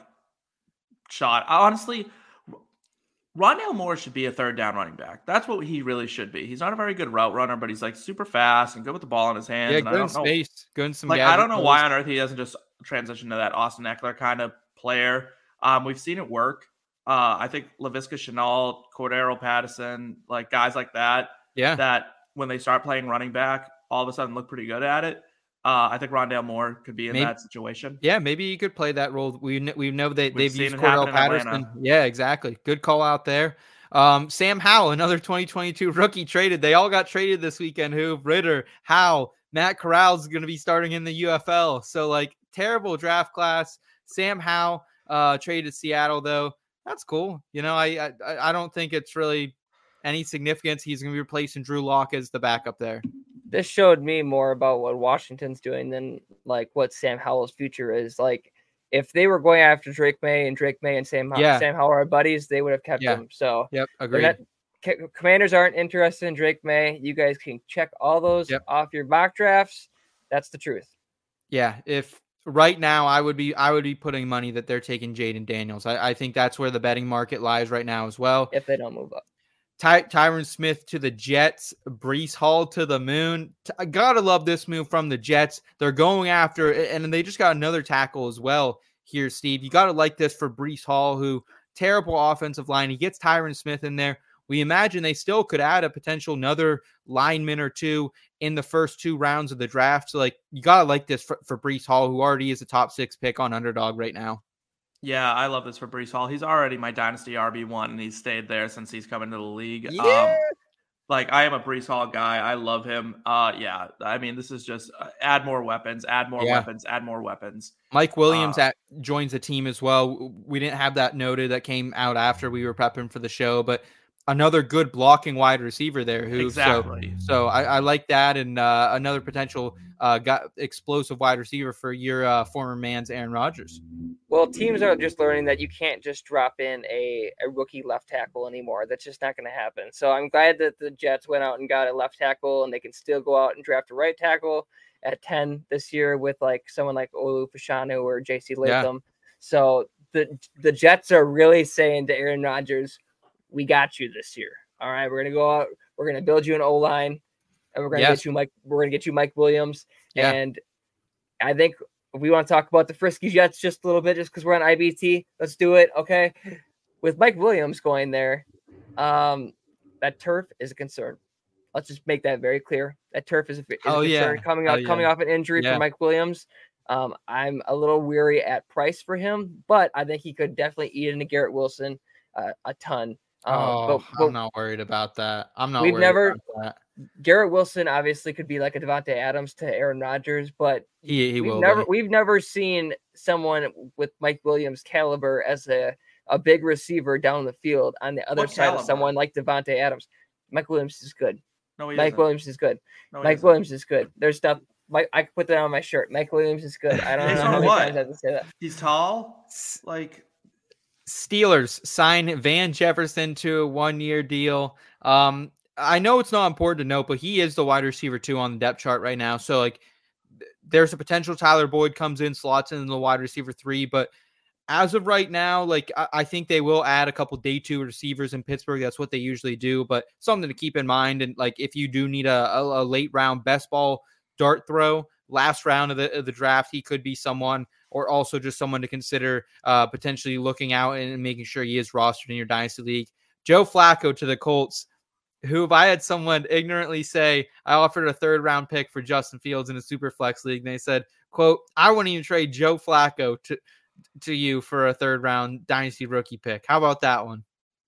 shot. Honestly, Rondale Moore should be a third down running back. That's what he really should be. He's not a very good route runner, but he's super fast and good with the ball in his hands. Yeah, good in space, good in some. I don't know why on earth he doesn't just transition to that Austin Eckler kind of player. We've seen it work. I think Laviska Shenault, Cordero Patterson, guys like that. Yeah. That when they start playing running back, all of a sudden look pretty good at it. I think Rondale Moore could be in that situation. Yeah, maybe he could play that role. We know that they've used Cordell Patterson. Yeah, exactly. Good call out there. Sam Howell, another 2022 rookie traded. They all got traded this weekend. Ridder, Howell, Matt Corral's going to be starting in the UFL. So terrible draft class. Sam Howell traded to Seattle though. That's cool. I don't think it's really any significance. He's going to be replacing Drew Lock as the backup there. This showed me more about what Washington's doing than what Sam Howell's future is. If they were going after Drake May and Sam Howell are buddies, they would have kept him. So yep, agreed. Commanders aren't interested in Drake May. You guys can check all those off your mock drafts. That's the truth. Yeah, if right now I would be putting money that they're taking Jaden Daniels. I think that's where the betting market lies right now as well. If they don't move up. Tyron Smith to the Jets, Breece Hall to the moon. I gotta love this move from the Jets. They're going after, and they just got another tackle as well here, Steve. You gotta like this for Breece Hall, who terrible offensive line. He gets Tyron Smith in there. We imagine they still could add a potential another lineman or two in the first 2 rounds of the draft. So, like, you got to like this for Breece Hall, who already is a top 6 pick on Underdog right now. Yeah, I love this for Breece Hall. He's already my dynasty RB1, and he's stayed there since he's come into the league. Yeah. Like, I am a Breece Hall guy. I love him. Yeah, I mean, this is just add more weapons, add more weapons, add more weapons. Mike Williams joins the team as well. We didn't have that noted. That came out after we were prepping for the show, but another good blocking wide receiver there. Exactly. So I like that, and another potential explosive wide receiver for your former man's Aaron Rodgers. Well, teams are just learning that you can't just drop in a rookie left tackle anymore. That's just not going to happen. So I'm glad that the Jets went out and got a left tackle, and they can still go out and draft a right tackle at 10 this year with like someone like Olu Fashanu or J.C. Latham. Yeah. So the Jets are really saying to Aaron Rodgers, we got you this year. All right, we're going to go out. We're going to build you an O-line, and we're going to get you Mike. We're going to get you Mike Williams. Yeah. And I think if we want to talk about the frisky Jets just a little bit, just because we're on IBT, let's do it. Okay. With Mike Williams going there, that turf is a concern. Let's just make that very clear. That turf is a concern coming off an injury for Mike Williams. I'm a little weary at price for him, but I think he could definitely eat into Garrett Wilson a ton. But I'm not worried about that. About that. Garrett Wilson obviously could be like a Devontae Adams to Aaron Rodgers, but we've never seen someone with Mike Williams' caliber as a big receiver down the field on the other side of someone like Devontae Adams. Mike Williams is good. No, Mike Williams is good. Mike Williams is good. There's stuff. I could put that on my shirt. Mike Williams is good. I don't know how many times I have to say that. He's tall. Like, Steelers sign Van Jefferson to a 1-year deal. I know it's not important to note, but he is the wide receiver 2 on the depth chart right now. So, like, there's a potential Tyler Boyd comes in, slots in the wide receiver 3. But as of right now, like, I think they will add a couple day 2 receivers in Pittsburgh. That's what they usually do. But something to keep in mind. And, like, if you do need a late round best ball dart throw, last round of the draft, he could be someone, or also just someone to consider potentially looking out and making sure he is rostered in your dynasty league. Joe Flacco to the Colts, who, if I had someone ignorantly say, I offered a 3rd round pick for Justin Fields in a super flex league, and they said, quote, I wouldn't even trade Joe Flacco to you for a 3rd round dynasty rookie pick. How about that one?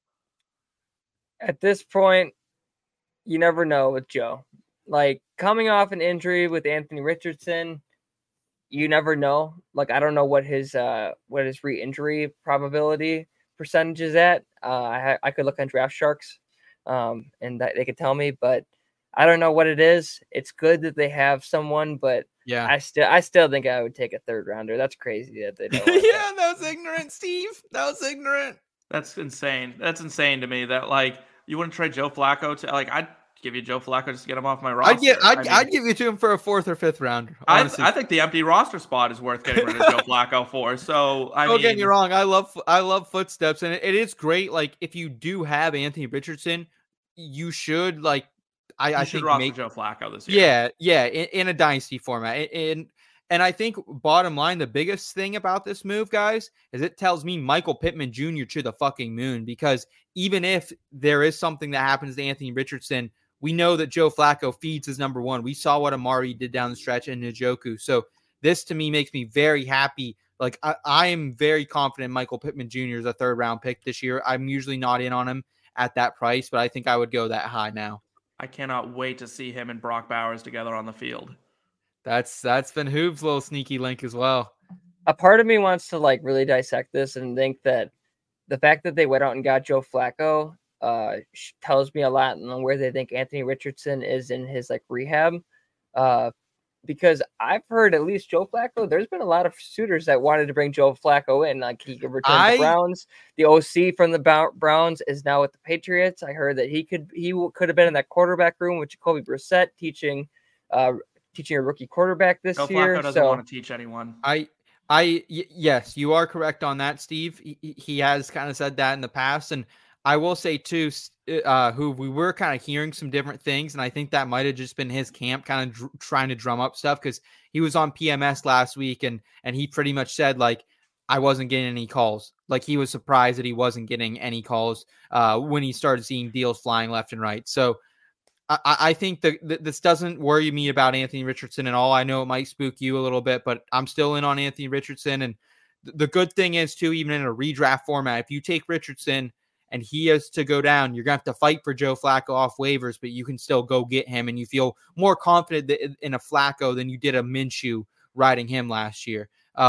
At this point, you never know with Joe. Like, coming off an injury with Anthony Richardson, you never know. Like, I don't know what his re-injury probability percentage is at. I could look on Draft Sharks, and they could tell me, but I don't know what it is. It's good that they have someone, but yeah, I still think I would take a 3rd rounder. That's crazy that they don't. Yeah, that was ignorant, Steve. That was ignorant. That's insane. That's insane to me. That, like, you wouldn't trade Joe Flacco to, like, I'd give you Joe Flacco just to get him off my roster. I'd give you to him for a 4th or 5th rounder. I think the empty roster spot is worth getting rid of Joe Flacco for. So don't get me wrong. I love footsteps, and it is great. Like, if you do have Anthony Richardson, you should like. I think roster Joe Flacco this year. Yeah, in a dynasty format, and I think bottom line, the biggest thing about this move, guys, is it tells me Michael Pittman Jr. to the fucking moon, because even if there is something that happens to Anthony Richardson, we know that Joe Flacco feeds his number 1. We saw what Amari did down the stretch in Njoku. So this, to me, makes me very happy. Like, I am very confident Michael Pittman Jr. is a 3rd round pick this year. I'm usually not in on him at that price, but I think I would go that high now. I cannot wait to see him and Brock Bowers together on the field. That's been Hoob's little sneaky link as well. A part of me wants to, like, really dissect this and think that the fact that they went out and got Joe Flacco tells me a lot on where they think Anthony Richardson is in his, like, rehab. Because I've heard at least Joe Flacco, there's been a lot of suitors that wanted to bring Joe Flacco in. Like, he could return to the Browns. The OC from the Browns is now with the Patriots. I heard that he could have been in that quarterback room with Jacoby Brissett teaching a rookie quarterback this year. Flacco doesn't want to teach anyone. Yes, you are correct on that, Steve. He has kind of said that in the past, and I will say too, who we were kind of hearing some different things, and I think that might have just been his camp kind of trying to drum up stuff, because he was on PMS last week, and he pretty much said, like, I wasn't getting any calls. Like, he was surprised that he wasn't getting any calls when he started seeing deals flying left and right. So I think that this doesn't worry me about Anthony Richardson at all. I know it might spook you a little bit, but I'm still in on Anthony Richardson. And the good thing is, too, even in a redraft format, if you take Richardson and he is to go down, you're going to have to fight for Joe Flacco off waivers, but you can still go get him. And you feel more confident in a Flacco than you did a Minshew riding him last year.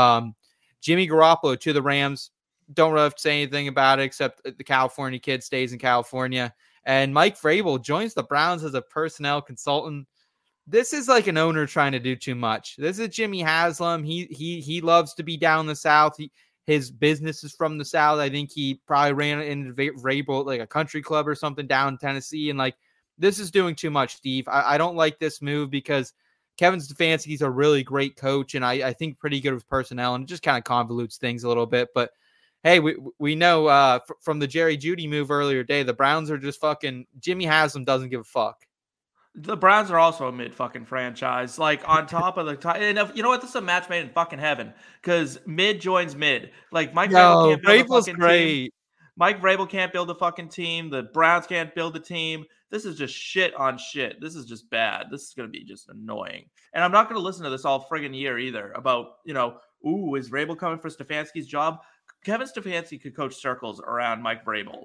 Jimmy Garoppolo to the Rams. Don't really have to say anything about it, except the California kid stays in California. And Mike Vrabel joins the Browns as a personnel consultant. This is like an owner trying to do too much. This is Jimmy Haslam. He loves to be down the South. His business is from the South. I think he probably ran into Vrabel at like a country club or something down in Tennessee. And like, this is doing too much, Steve. I don't like this move because Kevin Stefanski's a really great coach, and I think pretty good with personnel, and it just kind of convolutes things a little bit. But hey, we know from the Jerry Jeudy move earlier today, the Browns are just fucking – Jimmy Haslam doesn't give a fuck. The Browns are also a mid-fucking franchise. Like, on top of the – and you know what? This is a match made in fucking heaven because mid joins mid. Like, Mike Vrabel can't build a fucking team. Mike Vrabel can't build a fucking team. The Browns can't build a team. This is just shit on shit. This is just bad. This is going to be just annoying. And I'm not going to listen to this all friggin' year either about, ooh, is Vrabel coming for Stefanski's job? Kevin Stefanski could coach circles around Mike Vrabel.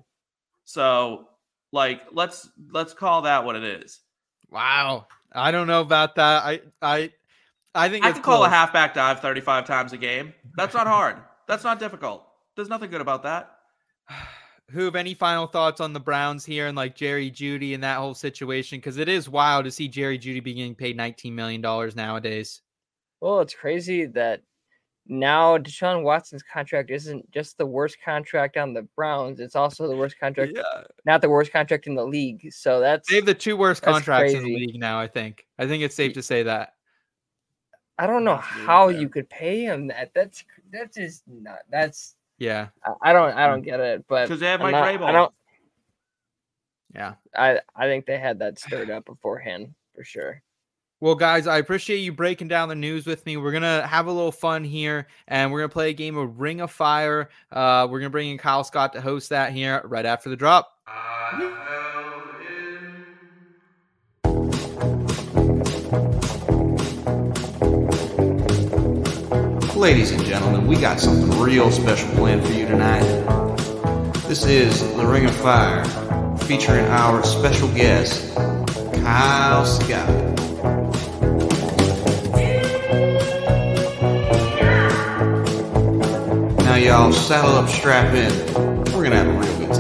So, like, let's call that what it is. Wow. I don't know about that. I think I can call a halfback dive 35 times a game. That's not hard. That's not difficult. There's nothing good about that. Hoove, any final thoughts on the Browns here and like Jerry Jeudy and that whole situation? Because it is wild to see Jerry Jeudy being getting paid $19 million nowadays. Well, it's crazy that now Deshaun Watson's contract isn't just the worst contract on the Browns. It's also the worst contract, not the worst contract in the league. So they have the two worst contracts in the league now, I think. I think it's safe to say that. I don't know how you could pay him that. That's just not. That's yeah. I don't get it, but because they have Mike Vrabel. Yeah. I think they had that stirred up beforehand for sure. Well, guys, I appreciate you breaking down the news with me. We're going to have a little fun here, and we're going to play a game of Ring of Fire. We're going to bring in Kyle Scott to host that here right after the drop. Ladies and gentlemen, we got something real special planned for you tonight. This is the Ring of Fire, featuring our special guest, Kyle Scott. Now y'all saddle up, strap in. We're gonna have a real good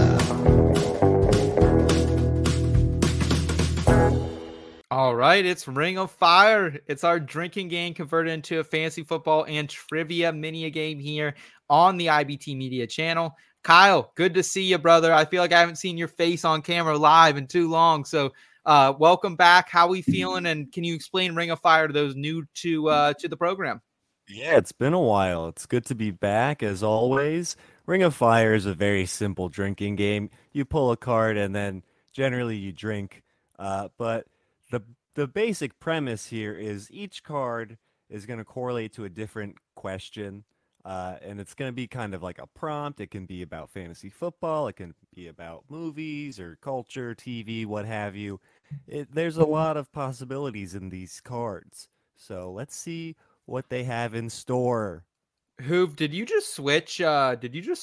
time. All right, it's Ring of Fire. It's our drinking game converted into a fantasy football and trivia mini game here on the IBT Media channel. Kyle, good to see you, brother. I feel like I haven't seen your face on camera live in too long. So welcome back. How are we feeling? And can you explain Ring of Fire to those new to the program? Yeah, it's been a while. It's good to be back as always. Ring of Fire is a very simple drinking game. You pull a card and then generally you drink. But the basic premise here is each card is going to correlate to a different question. And it's going to be kind of like a prompt. It can be about fantasy football. It can be about movies or culture, TV, what have you. There's a lot of possibilities in these cards. So let's see what they have in store. Hoove, did you just switch hats,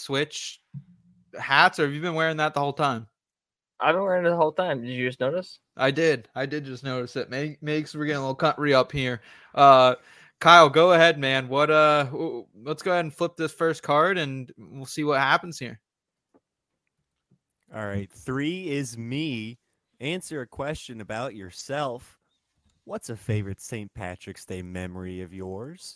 or have you been wearing that the whole time? I've been wearing it the whole time. Did you just notice? I did just notice it. Makes we're getting a little country up here. Kyle, go ahead, man. Let's go ahead and flip this first card and we'll see what happens here. All right, 3 is me. Answer a question about yourself. What's a favorite St. Patrick's Day memory of yours?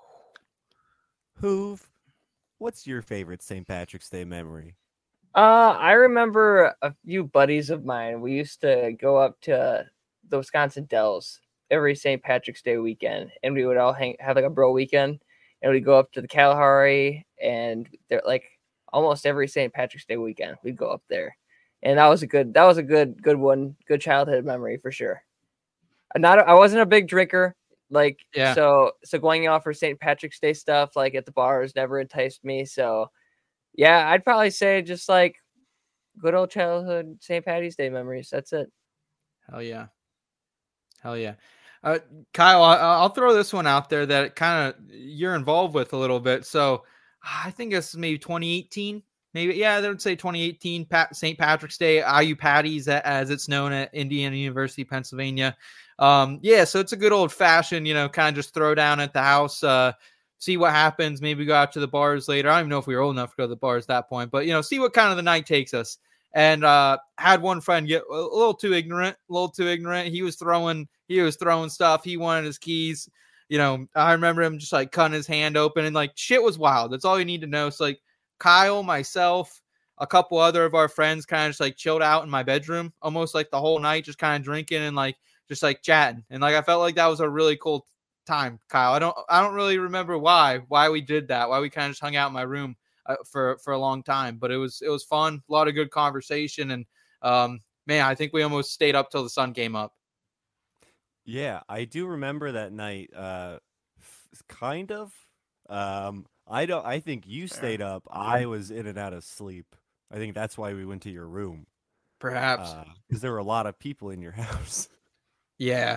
Hoove, what's your favorite St. Patrick's Day memory? I remember a few buddies of mine. We used to go up to the Wisconsin Dells every St. Patrick's Day weekend, and we would all have like a bro weekend, and we'd go up to the Kalahari, and they're like almost every St. Patrick's Day weekend we'd go up there, and that was a good one, good childhood memory for sure. I wasn't a big drinker, so going out for St. Patrick's Day stuff like at the bars never enticed me. So yeah, I'd probably say just like good old childhood St. Patty's Day memories. That's it. Hell yeah. Hell yeah. Kyle, I'll throw this one out there that kind of you're involved with a little bit. So I think this is maybe 2018. Maybe, yeah, they would say 2018 St. Patrick's Day, IU Patties, as it's known at Indiana University, Pennsylvania. Yeah, so it's a good old fashioned, kind of just throw down at the house, see what happens. Maybe go out to the bars later. I don't even know if we were old enough to go to the bars at that point, but, see what kind of the night takes us. And had one friend get a little too ignorant. He was throwing stuff. He wanted his keys. I remember him just like cutting his hand open and like shit was wild. That's all you need to know. So like Kyle, myself, a couple other of our friends kind of just like chilled out in my bedroom almost like the whole night, just kind of drinking and like just like chatting. And like I felt like that was a really cool time, Kyle. I don't really remember why we did that, why we kind of just hung out in my room for a long time, but it was fun, a lot of good conversation, and man, I think we almost stayed up till the sun came up. Yeah, I do remember that night. Kind of. I think you stayed up. I was in and out of sleep. I think that's why we went to your room. Perhaps because there were a lot of people in your house. Yeah.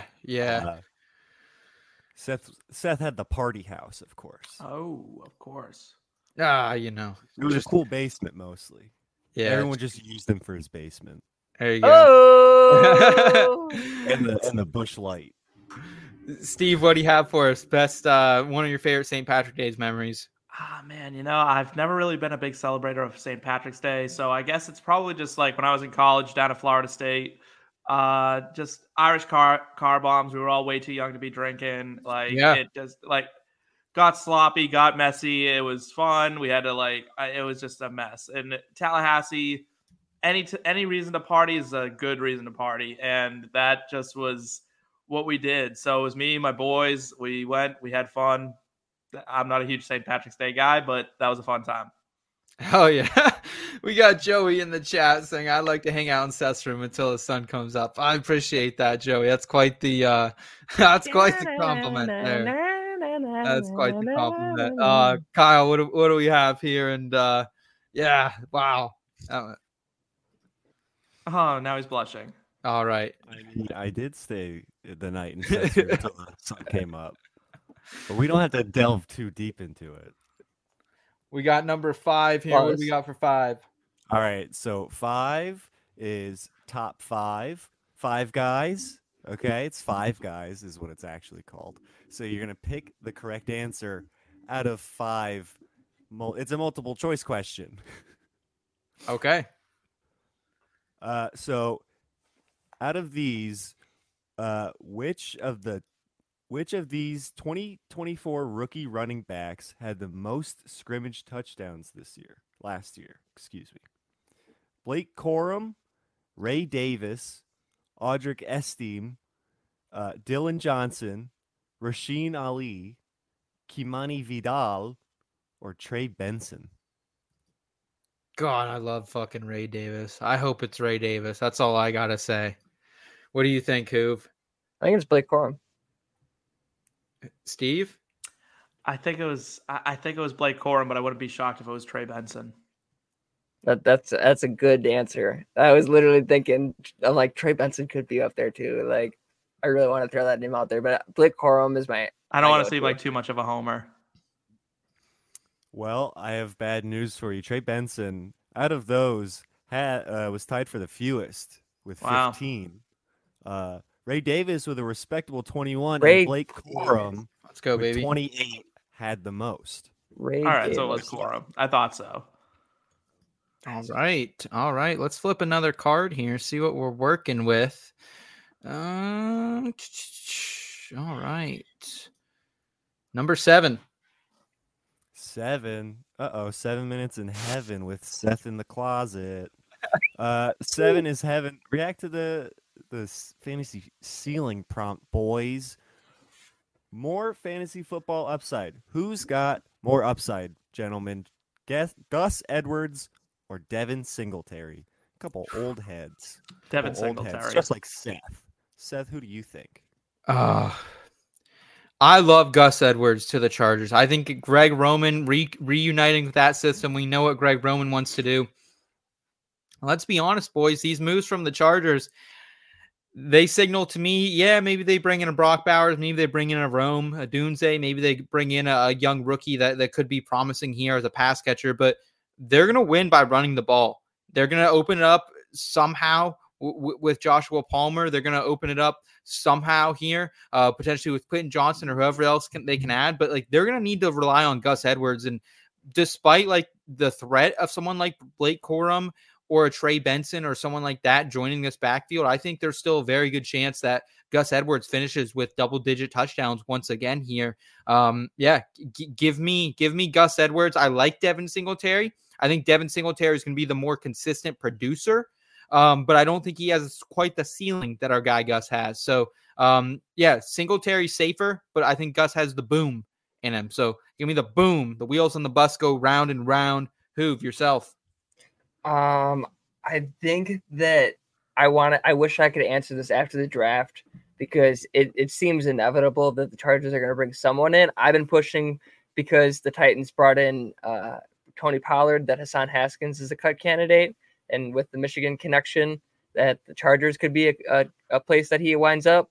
Seth had the party house, of course. Oh, of course. It was a cool basement mostly. Yeah, everyone just used him for his basement. There you go. Oh! and the bush light. Steve, what do you have for us? Best one of your favorite St. Patrick's Day memories? Man, I've never really been a big celebrator of St. Patrick's Day, so I guess it's probably just like when I was in college down at Florida State. Just Irish car bombs. We were all way too young to be drinking. It just like got sloppy, got messy. It was fun. We had to it was just a mess. And Tallahassee, any reason to party is a good reason to party, and that just was what we did. So it was me, my boys. We went. We had fun. I'm not a huge St. Patrick's Day guy, but that was a fun time. Oh yeah, we got Joey in the chat saying I'd like to hang out in Seth's room until the sun comes up. I appreciate that, Joey. That's quite the compliment there. That's quite the compliment. Kyle, what do we have here? And yeah, wow. Oh, now he's blushing. All right. I did stay the night in Seth's room until the sun came up, but we don't have to delve too deep into it. We got number 5 here. What do we got for 5? All right. So 5 is top 5. 5 Guys. Okay. It's 5 Guys is what it's actually called. So you're going to pick the correct answer out of 5. It's a multiple choice question. Okay. So out of these, which of these 2024 rookie running backs had the most scrimmage touchdowns last year? Excuse me. Blake Corum, Ray Davis, Audric Estim, Dylan Johnson, Rasheen Ali, Kimani Vidal, or Trey Benson? God, I love fucking Ray Davis. I hope it's Ray Davis. That's all I got to say. What do you think, Hoove? I think it's Blake Corum. Steve? I think it was Blake Corum, but I wouldn't be shocked if it was Trey Benson. That's a good answer. I was literally thinking, I'm like, Trey Benson could be up there too. Like, I really want to throw that name out there, but Blake Corum is my. I don't want to seem like too much of a homer. Well, I have bad news for you. Trey Benson, out of those, was tied for the fewest with 15. Ray Davis with a respectable 21, and Blake Corum, let's go, baby, 28 had the most. All right, so it was Corum. I thought so. All right. Let's flip another card here. See what we're working with. All right. Number 7. 7. 7 minutes in heaven with Seth in the closet. 7 is heaven. React to the fantasy ceiling prompt, boys. More fantasy football upside. Who's got more upside, gentlemen? Gus Edwards or Devin Singletary? A couple old heads. Devin Singletary. Just like Seth. Seth, who do you think? I love Gus Edwards to the Chargers. I think Greg Roman reuniting with that system. We know what Greg Roman wants to do. Let's be honest, boys. These moves from the Chargers, they signal to me, yeah, maybe they bring in a Brock Bowers, maybe they bring in a Rome, a Dunze, maybe they bring in a young rookie that could be promising here as a pass catcher, but they're going to win by running the ball. They're going to open it up somehow with Joshua Palmer. They're going to open it up somehow here, potentially with Quentin Johnson or whoever else they can add, but like they're going to need to rely on Gus Edwards. And despite like the threat of someone like Blake Corum or a Trey Benson or someone like that joining this backfield, I think there's still a very good chance that Gus Edwards finishes with double-digit touchdowns once again here. Give me Gus Edwards. I like Devin Singletary. I think Devin Singletary is going to be the more consistent producer, but I don't think he has quite the ceiling that our guy Gus has. So, Singletary's safer, but I think Gus has the boom in him. So give me the boom. The wheels on the bus go round and round. Hoove, yourself. I think that I wish I could answer this after the draft because it seems inevitable that the Chargers are going to bring someone in. I've been pushing because the Titans brought in Tony Pollard, that Hassan Haskins is a cut candidate, and with the Michigan connection, that the Chargers could be a place that he winds up.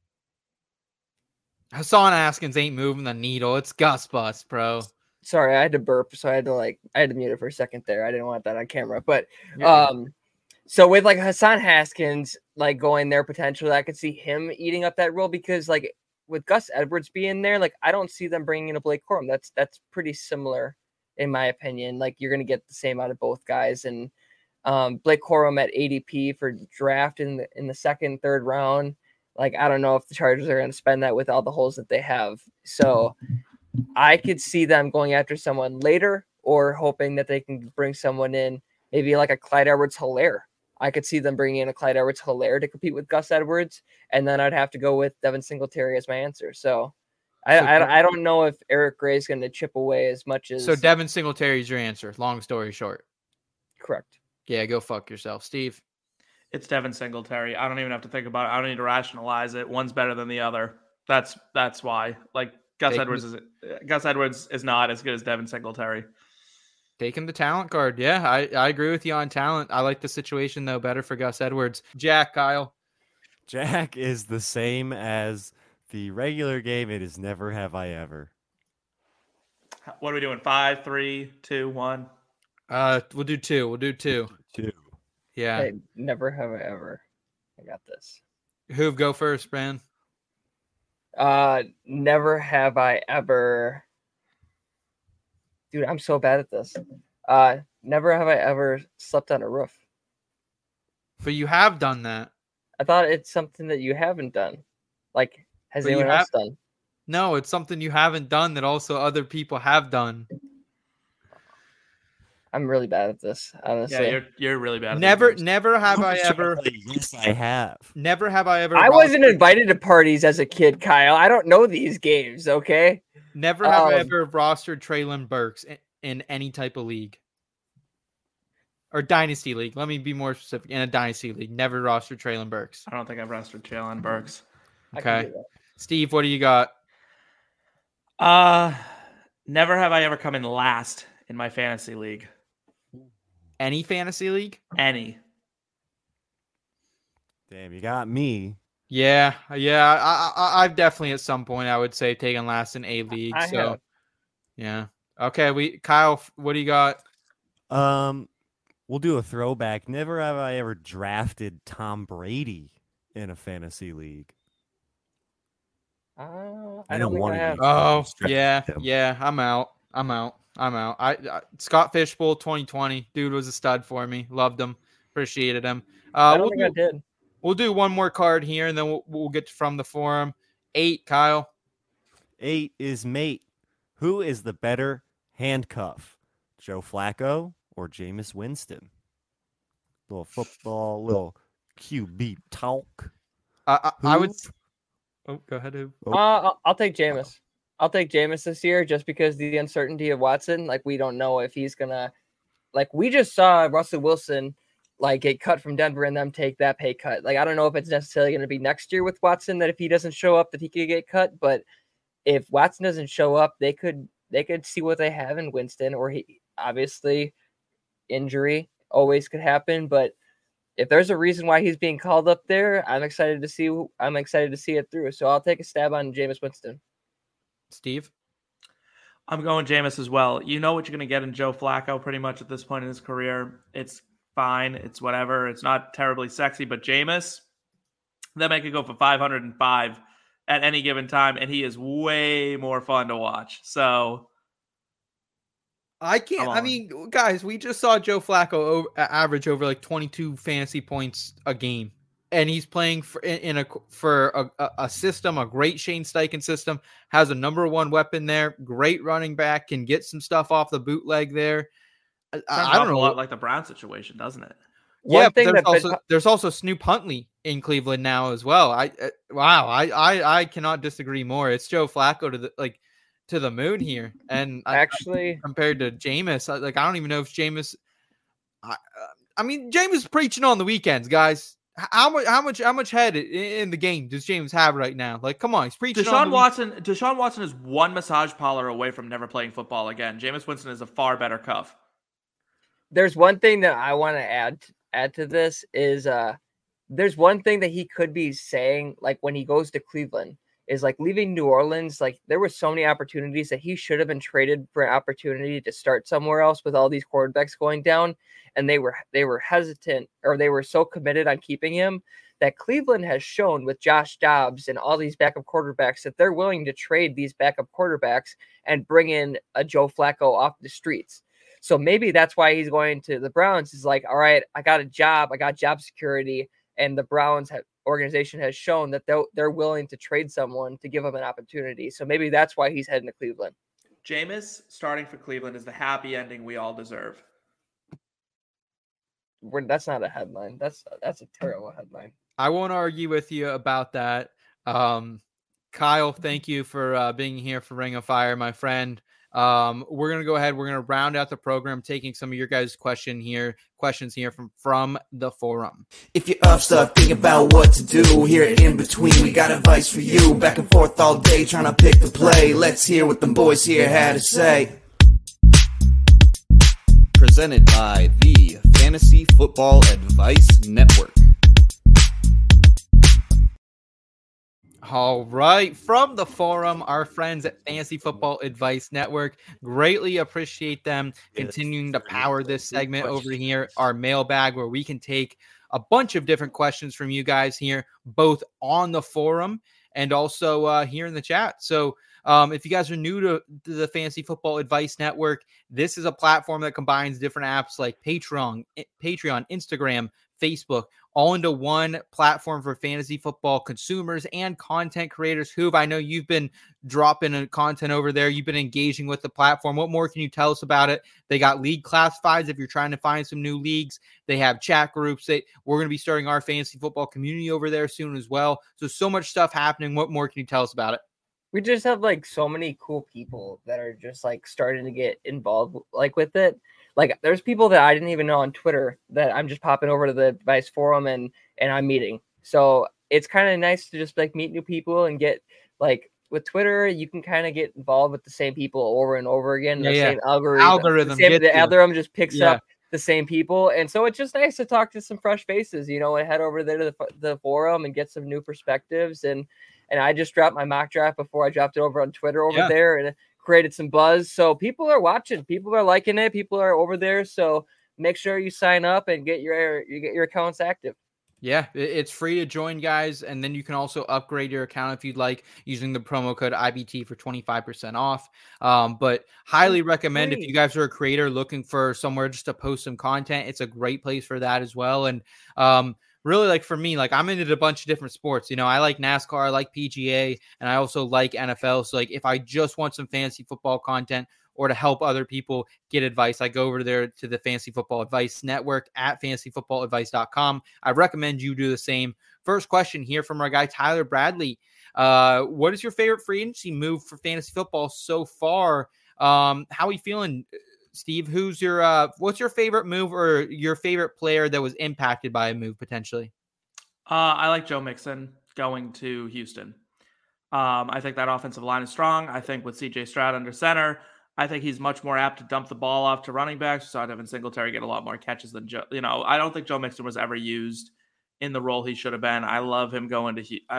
Hassan Haskins ain't moving the needle. It's Gus Bus, bro. Sorry, I had to burp, so I had to mute it for a second there. I didn't want that on camera, but so with like Hassan Haskins like going there potentially, I could see him eating up that role because like with Gus Edwards being there, like I don't see them bringing in a Blake Corum. That's pretty similar in my opinion. Like you're gonna get the same out of both guys, and Blake Corum at ADP for draft in the second, third round. Like I don't know if the Chargers are gonna spend that with all the holes that they have. So I could see them going after someone later or hoping that they can bring someone in, maybe like a Clyde Edwards-Helaire. I could see them bringing in a Clyde Edwards-Helaire to compete with Gus Edwards, and then I'd have to go with Devin Singletary as my answer. So I don't know if Eric Gray is going to chip away as much as... So Devin Singletary is your answer, long story short. Correct. Yeah, go fuck yourself. Steve? It's Devin Singletary. I don't even have to think about it. I don't need to rationalize it. One's better than the other. That's why. Like, Gus Edwards is not as good as Devin Singletary. Taking the talent card. Yeah, I agree with you on talent. I like the situation, though, better for Gus Edwards. Jack, Kyle? Jack is the same as the regular game. It is never have I ever. What are we doing? 5, 3, 2, 1? We'll do 2. We'll do 2. 2. Yeah. Hey, never have I ever. I got this. Who've go first, Brand? Never have I ever. Dude, I'm so bad at this. Never have I ever slept on a roof. But you have done that. I thought it's something that you haven't done. Like, has anyone else done? No, it's something you haven't done that also other people have done. I'm really bad at this, honestly. Yeah, you're really bad at Never this. Never have I ever. Yes, I have. Never have I ever. I wasn't invited to parties as a kid, Kyle. I don't know these games, okay? Never have I ever rostered Traylon Burks in any type of league. Or dynasty league. Let me be more specific. In a dynasty league. Never rostered Traylon Burks. I don't think I've rostered Traylon Burks. Okay. Steve, what do you got? Never have I ever come in last in my fantasy league. Any fantasy league? Any. Damn, you got me. Yeah. I've definitely at some point I would say taken last in a league. Yeah. Okay, Kyle, what do you got? We'll do a throwback. Never have I ever drafted Tom Brady in a fantasy league. I don't want to. Oh, yeah. I'm out. Scott Fishbowl 2020. Dude was a stud for me. Loved him. Appreciated him. I did. We'll do one more card here, and then we'll get from the forum. 8, Kyle. 8 is mate. Who is the better handcuff? Joe Flacco or Jameis Winston? Little football, little QB talk. I would. Oh, go ahead. I'll take Jameis. I'll take Jameis this year just because the uncertainty of Watson. Like, we don't know if he's gonna. Like, we just saw Russell Wilson get cut from Denver and them take that pay cut. Like, I don't know if it's necessarily going to be next year with Watson that if he doesn't show up that he could get cut. But if Watson doesn't show up, they could see what they have in Winston, or he obviously injury always could happen. But if there's a reason why he's being called up there, I'm excited to see it through. So I'll take a stab on Jameis Winston. Steve? I'm going Jameis as well. You know what you're going to get in Joe Flacco pretty much at this point in his career. It's fine. It's whatever. It's not terribly sexy, but Jameis, that man could go for 505 at any given time, and he is way more fun to watch. So I can't. I mean, guys, we just saw Joe Flacco average over like 22 fantasy points a game, and he's playing for a system, a great Shane Steichen system. Has a number one weapon there, great running back, can get some stuff off the bootleg there. I don't know, a lot like the Brown situation, doesn't it? Yeah, there's also Snoop Huntley in Cleveland now as well. I cannot disagree more. It's Joe Flacco to the moon here, and actually compared to Jameis, I don't even know if Jameis. I mean, Jameis preaching on the weekends, guys. How much head in the game does James have right now? Like, come on, he's preaching. Deshaun Watson is one massage parlor away from never playing football again. Jameis Winston is a far better cuff. There's one thing that I want to add to this is there's one thing that he could be saying, like when he goes to Cleveland, is like leaving New Orleans. Like there were so many opportunities that he should have been traded for an opportunity to start somewhere else with all these quarterbacks going down. And they were hesitant, or they were so committed on keeping him, that Cleveland has shown with Josh Dobbs and all these backup quarterbacks that they're willing to trade these backup quarterbacks and bring in a Joe Flacco off the streets. So maybe that's why he's going to the Browns. He's like, all right, I got a job. I got job security. And the Browns organization has shown that they're willing to trade someone to give him an opportunity. So maybe that's why he's heading to Cleveland. Jameis starting for Cleveland is the happy ending we all deserve. That's not a headline. That's a terrible headline. I won't argue with you about that. Kyle, thank you for being here for Ring of Fire, my friend. We're going to go ahead. We're going to round out the program, taking some of your guys' questions here from the forum. If you're up, stuck, thinking about what to do, here in between, we got advice for you. Back and forth all day, trying to pick the play. Let's hear what them boys here had to say. Presented by the Fantasy Football Advice Network. All right. From the forum, our friends at Fantasy Football Advice Network, greatly appreciate them continuing to power this segment over here, our mailbag, where we can take a bunch of different questions from you guys here, both on the forum and also here in the chat. So if you guys are new to the Fantasy Football Advice Network, this is a platform that combines different apps like Patreon, Instagram, Facebook, all into one platform for fantasy football consumers and content creators. Hoove, I know you've been dropping content over there. You've been engaging with the platform. What more can you tell us about it? They got league classifieds if you're trying to find some new leagues. They have chat groups. We're going to be starting our fantasy football community over there soon as well. So much stuff happening. What more can you tell us about it? We just have like so many cool people that are just like starting to get involved like with it. Like there's people that I didn't even know on Twitter that I'm just popping over to the advice forum and I'm meeting. So it's kind of nice to just like meet new people and get like with Twitter, you can kind of get involved with the same people over and over again. Same algorithm. The algorithm just picks up the same people. And so it's just nice to talk to some fresh faces, and head over there to the forum and get some new perspectives. And I just dropped my mock draft before I dropped it over on Twitter there, and created some buzz. So people are watching, people are liking it, people are over there. So make sure you sign up and get your accounts active. Yeah, it's free to join, guys. And then you can also upgrade your account if you'd like using the promo code IBT for 25% off. But highly recommend if you guys are a creator looking for somewhere just to post some content, it's a great place for that as well. And really, like for me, like I'm into a bunch of different sports. I like NASCAR, I like PGA, and I also like NFL. So like if I just want some fantasy football content or to help other people get advice, I go over there to the Fantasy Football Advice Network at fantasyfootballadvice.com. I recommend you do the same. First question here from our guy, Tyler Bradley. What is your favorite free agency move for fantasy football so far? How are you feeling, Steve? Who's what's your favorite move or your favorite player that was impacted by a move potentially? I like Joe Mixon going to Houston. I think that offensive line is strong. I think with CJ Stroud under center, I think he's much more apt to dump the ball off to running backs. We saw Devin Singletary get a lot more catches than Joe. I don't think Joe Mixon was ever used in the role he should have been. I love him going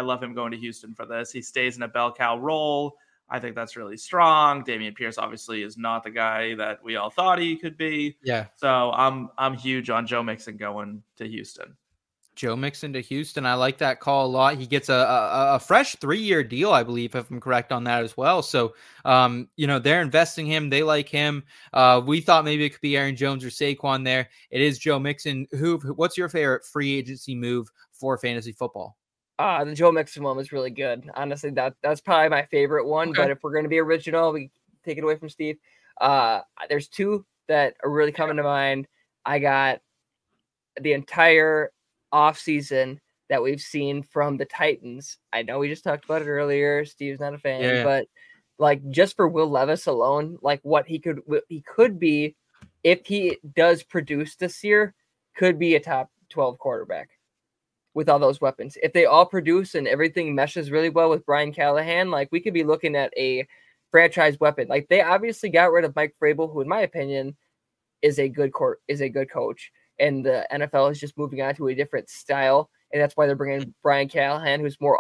to Houston for this. He stays in a bell cow role. I think that's really strong. Dameon Pierce obviously is not the guy that we all thought he could be. Yeah. So I'm huge on Joe Mixon going to Houston. Joe Mixon to Houston. I like that call a lot. He gets a fresh 3-year deal, I believe, if I'm correct on that as well. So, they're investing him. They like him. We thought maybe it could be Aaron Jones or Saquon there. It is Joe Mixon. What's your favorite free agency move for fantasy football? The Joe Mixon one was really good. Honestly, that's probably my favorite one. Okay. But if we're going to be original, we take it away from Steve. There's two that are really coming to mind. I got the entire offseason that we've seen from the Titans. I know we just talked about it earlier. Steve's not a fan, but like just for Will Levis alone, like what he could be if he does produce this year, could be a top 12 quarterback with all those weapons. If they all produce and everything meshes really well with Brian Callahan, like we could be looking at a franchise weapon. Like they obviously got rid of Mike Vrabel, who in my opinion is a good coach. And the NFL is just moving on to a different style. And that's why they're bringing Brian Callahan, who's more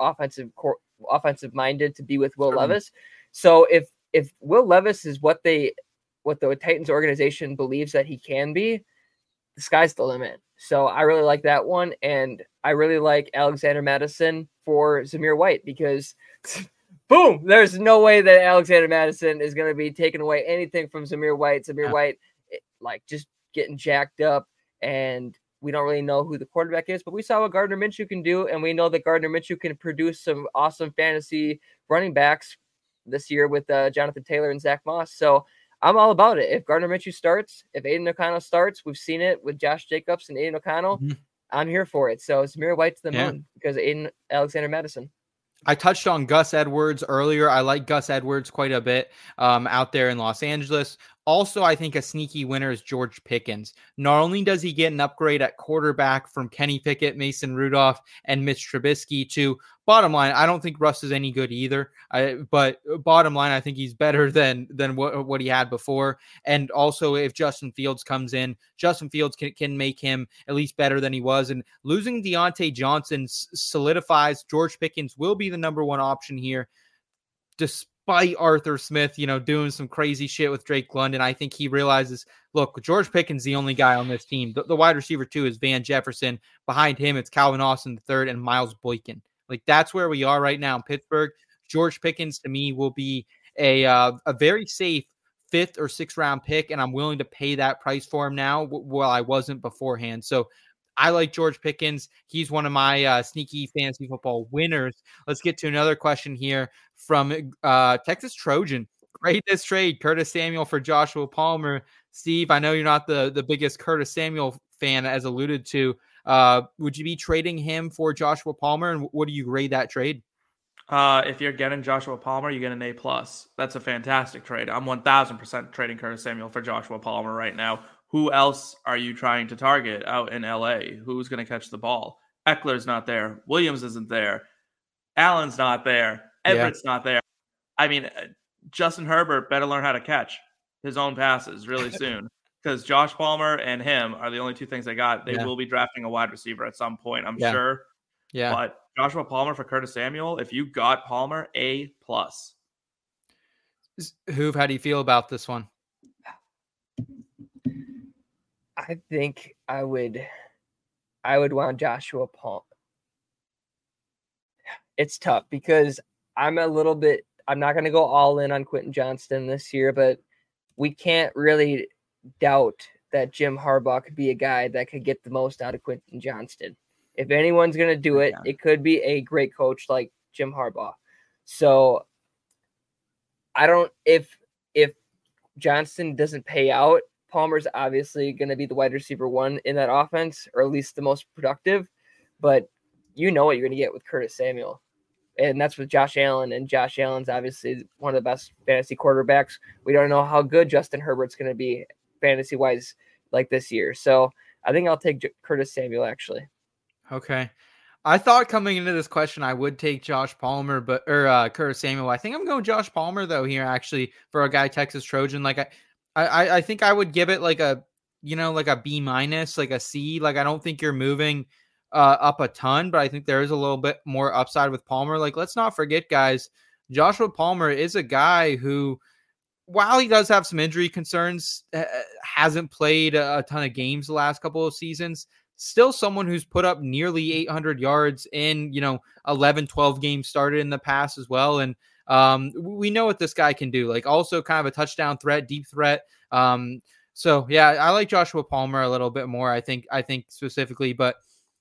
offensive minded, to be with Will Levis. So if Will Levis is what the Titans organization believes that he can be, the sky's the limit. So I really like that one. And I really like Alexander Mattison for Zamir White, because boom, there's no way that Alexander Mattison is going to be taking away anything from Zamir White. White, like just getting jacked up. And we don't really know who the quarterback is, but we saw what Gardner Minshew can do. And we know that Gardner Minshew can produce some awesome fantasy running backs this year with Jonathan Taylor and Zach Moss. So I'm all about it. If Gardner Minshew starts, if Aiden O'Connell starts, we've seen it with Josh Jacobs and Aiden O'Connell. Mm-hmm. I'm here for it. So Zamir White to the moon because of Alexander Mattison. I touched on Gus Edwards earlier. I like Gus Edwards quite a bit out there in Los Angeles. Also, I think a sneaky winner is George Pickens. Not only does he get an upgrade at quarterback from Kenny Pickett, Mason Rudolph, and Mitch Trubisky to bottom line, I don't think Russ is any good either. But bottom line, I think he's better than what he had before. And also, if Justin Fields comes in, Justin Fields can make him at least better than he was. And losing Deontay Johnson solidifies George Pickens will be the number one option here, despite Arthur Smith, doing some crazy shit with Drake London. I think he realizes, look, George Pickens the only guy on this team. The wide receiver 2 is Van Jefferson. Behind him, it's Calvin Austin III and Miles Boykin. Like, that's where we are right now in Pittsburgh. George Pickens, to me, will be a very safe 5th or 6th round pick, and I'm willing to pay that price for him now, while I wasn't beforehand. So I like George Pickens. He's one of my sneaky fantasy football winners. Let's get to another question here from Texas Trojan. Greatest trade, Curtis Samuel for Joshua Palmer. Steve, I know you're not the biggest Curtis Samuel fan, as alluded to. Would you be trading him for Joshua Palmer, and what do you grade that trade? If you're getting Joshua Palmer, you get an A+. That's a fantastic trade. I'm 1,000% trading Curtis Samuel for Joshua Palmer right now. Who else are you trying to target out in LA? Who's going to catch the ball? Eckler's not there. Williams isn't there. Allen's not there. Everett's not there. I mean, Justin Herbert better learn how to catch his own passes really soon, because Josh Palmer and him are the only two things they got. They will be drafting a wide receiver at some point, I'm sure. Yeah. But Joshua Palmer for Curtis Samuel, if you got Palmer, A+. Hoove, how do you feel about this one? I think I would want Joshua Palmer. It's tough because I'm not going to go all in on Quentin Johnston this year, but we can't really doubt that Jim Harbaugh could be a guy that could get the most out of Quentin Johnston. If anyone's going to do it, it could be a great coach like Jim Harbaugh. So if Johnston doesn't pay out, Palmer's obviously going to be the wide receiver 1 in that offense, or at least the most productive. But you know what you're going to get with Curtis Samuel. And that's with Josh Allen. And Josh Allen's obviously one of the best fantasy quarterbacks. We don't know how good Justin Herbert's going to be fantasy-wise like this year. So I think I'll take Curtis Samuel, actually. Okay. I thought coming into this question I would take Josh Palmer, or Curtis Samuel. I think I'm going Josh Palmer though here actually for a guy Texas Trojan. Like I think I would give it like a like a B-, like a C. Like I don't think you're moving up a ton, but I think there is a little bit more upside with Palmer. Like let's not forget, guys, Joshua Palmer is a guy who, while he does have some injury concerns, hasn't played a ton of games the last couple of seasons. Still someone who's put up nearly 800 yards in, 11, 12 games started in the past as well. And we know what this guy can do. Like also kind of a touchdown threat, deep threat. So yeah, I like Joshua Palmer a little bit more. I think specifically, but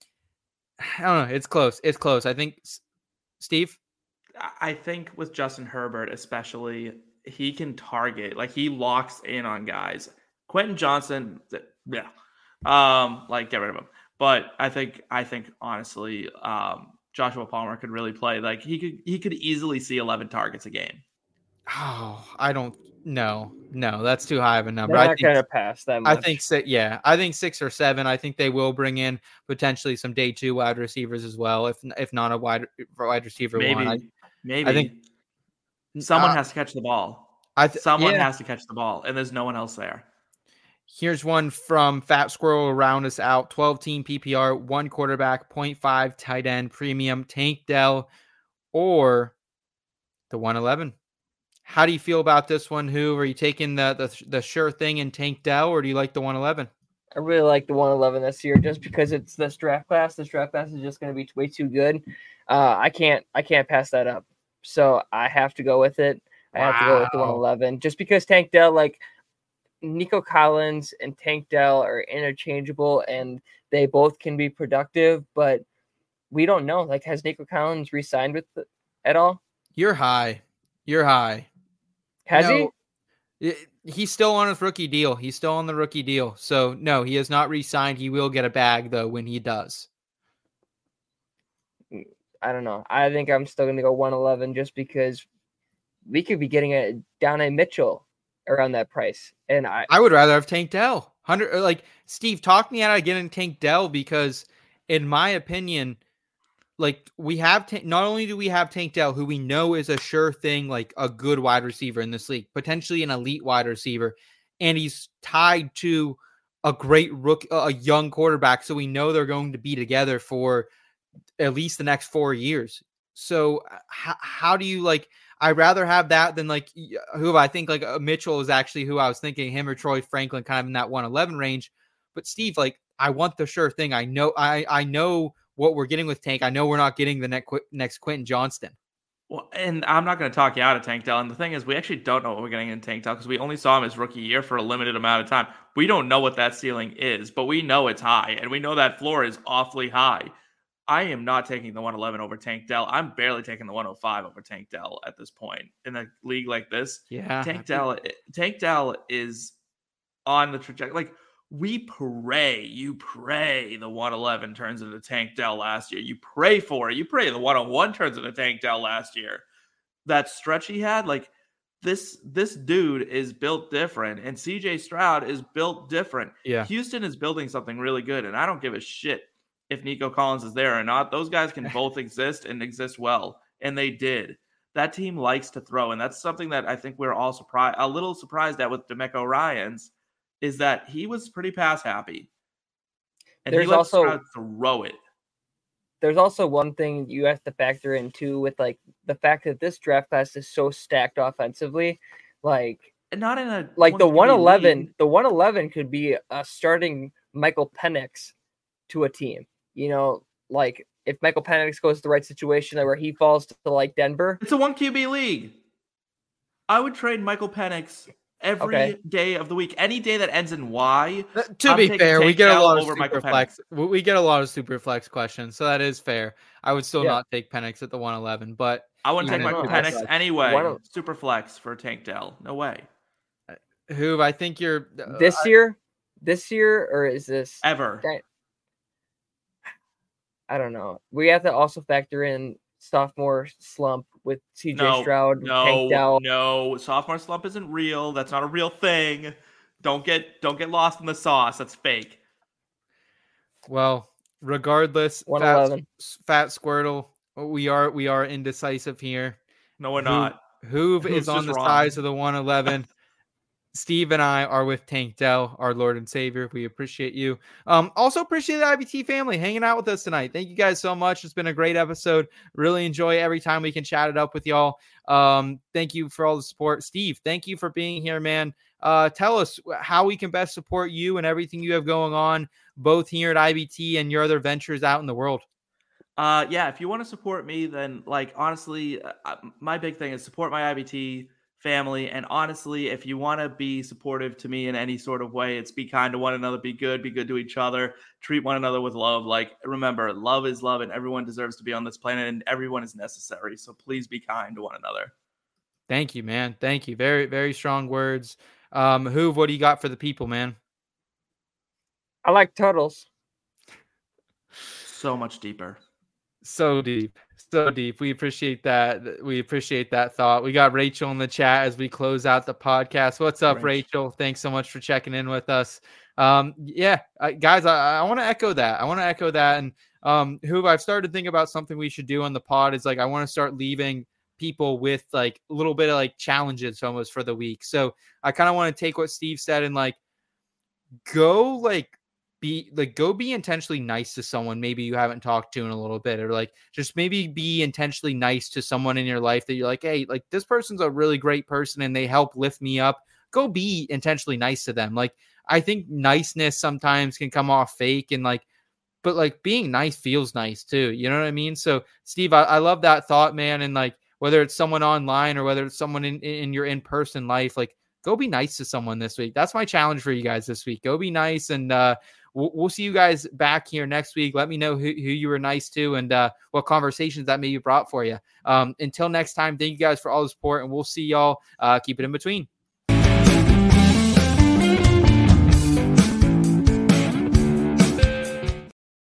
I don't know. It's close. It's close. I think Steve. I think with Justin Herbert, especially, he can target, like he locks in on guys. Quentin Johnson, yeah. Get rid of him. But I think honestly, Joshua Palmer could really play. Like he could easily see 11 targets a game. Oh, I don't know. No, that's too high of a number. They're not going to pass that much. I think 6 or 7. I think they will bring in potentially some day 2 wide receivers as well. If not a wide receiver one, maybe. I think someone has to catch the ball. Someone has to catch the ball, and there's no one else there. Here's one from Fat Squirrel around us out. 12-team PPR, 1 quarterback, 0.5 tight end premium, Tank Dell or the 111. How do you feel about this one? Who are you taking the sure thing in Tank Dell, or do you like the 111? I really like the 111 this year just because it's this draft class. This draft class is just going to be way too good. I can't pass that up. So I have to go with it. I have to go with the 111 just because Tank Dell, like Nico Collins and Tank Dell, are interchangeable and they both can be productive, but we don't know. Like, has Nico Collins re-signed with at all? You're high. Has he? He's still on his rookie deal. He's still on the rookie deal. So no, he has not re-signed. He will get a bag though when he does. I don't know. I think I'm still going to go 111 just because we could be getting it down a Mitchell around that price. And I would rather have Tank Dell. Steve, talk me out of getting Tank Dell because in my opinion, like we have not only do we have Tank Dell, who we know is a sure thing, like a good wide receiver in this league, potentially an elite wide receiver, and he's tied to a great rookie, a young quarterback. So we know they're going to be together for at least the next 4 years. So how do you like? I'd rather have that than like who I think like Mitchell is actually who I was thinking, him or Troy Franklin, kind of in that 111 range. But Steve, like I want the sure thing. I know what we're getting with Tank. I know we're not getting the next Quentin Johnston. Well, and I'm not going to talk you out of Tank Dell. And the thing is, we actually don't know what we're getting in Tank Dell because we only saw him his rookie year for a limited amount of time. We don't know what that ceiling is, but we know it's high, and we know that floor is awfully high. I am not taking the 111 over Tank Dell. I'm barely taking the 105 over Tank Dell at this point in a league like this. Yeah, Tank Dell is on the trajectory. Like you pray the 111 turns into Tank Dell last year. You pray for it. You pray the 101 turns into Tank Dell last year. That stretch he had, like this dude is built different, and CJ Stroud is built different. Yeah, Houston is building something really good, and I don't give a shit if Nico Collins is there or not. Those guys can both exist and exist well, and they did. That team likes to throw, and that's something that I think we're all a little surprised at with DeMeco Ryans, is that he was pretty pass happy, and he lets Stroud throw it. There's also one thing you have to factor in too, with like the fact that this draft class is so stacked offensively, like and not in a like the 111. League. The 111 could be a starting Michael Penix to a team. You know, like if Michael Penix goes to the right situation where he falls to like Denver. It's a 1 QB league. I would trade Michael Penix every day of the week. Any day that ends in Y. To be fair, we get a lot of super flex. We get a lot of super flex questions, so that is fair. I would still not take Penix at the 111, but I wouldn't take Michael Penix anyway. Super flex for Tank Dell. No way. Who I think you're this year, or is this ever? I don't know. We have to also factor in sophomore slump with CJ Stroud. Tank Dell. No, sophomore slump isn't real. That's not a real thing. Don't get lost in the sauce. That's fake. Well, regardless, 111. Fat Squirtle, we are indecisive here. No, we're not. Hoove is Hoove's on just the wrong. size of the 111. Steve and I are with Tank Dell, our Lord and Savior. We appreciate you. Also appreciate the IBT family hanging out with us tonight. Thank you guys so much. It's been a great episode. Really enjoy every time we can chat it up with y'all. Thank you for all the support. Steve, thank you for being here, man. Tell us how we can best support you and everything you have going on, both here at IBT and your other ventures out in the world. Yeah, if you want to support me, then like honestly, my big thing is support my IBT family. And honestly, if you want to be supportive to me in any sort of way, it's be kind to one another, be good to each other, treat one another with love. Like, remember, love is love, and everyone deserves to be on this planet, and everyone is necessary. So please be kind to one another. Thank you, man. Thank you. Very, very strong words. Hoove, what do you got for the people, man? I like turtles. So much deeper. So deep. We appreciate that. We appreciate that thought. We got Rachel in the chat as we close out the podcast. What's up, Rachel? Thanks so much for checking in with us. Guys, I want to echo that. And Hoove, I've started to think about something we should do on the pod is like, I want to start leaving people with like a little bit of like challenges almost for the week. So I kind of want to take what Steve said and like, go be intentionally nice to someone maybe you haven't talked to in a little bit, or like just maybe be intentionally nice to someone in your life that you're like, hey, like this person's a really great person and they help lift me up. Go be intentionally nice to them. Like, I think niceness sometimes can come off fake and like, but like being nice feels nice too. You know what I mean? So Steve, I love that thought, man. And like, whether it's someone online or whether it's someone in your in-person life, like go be nice to someone this week. That's my challenge for you guys this week. Go be nice. And, we'll see you guys back here next week. Let me know who you were nice to and what conversations that maybe brought for you. Until next time, thank you guys for all the support, and we'll see y'all. Keep it in between.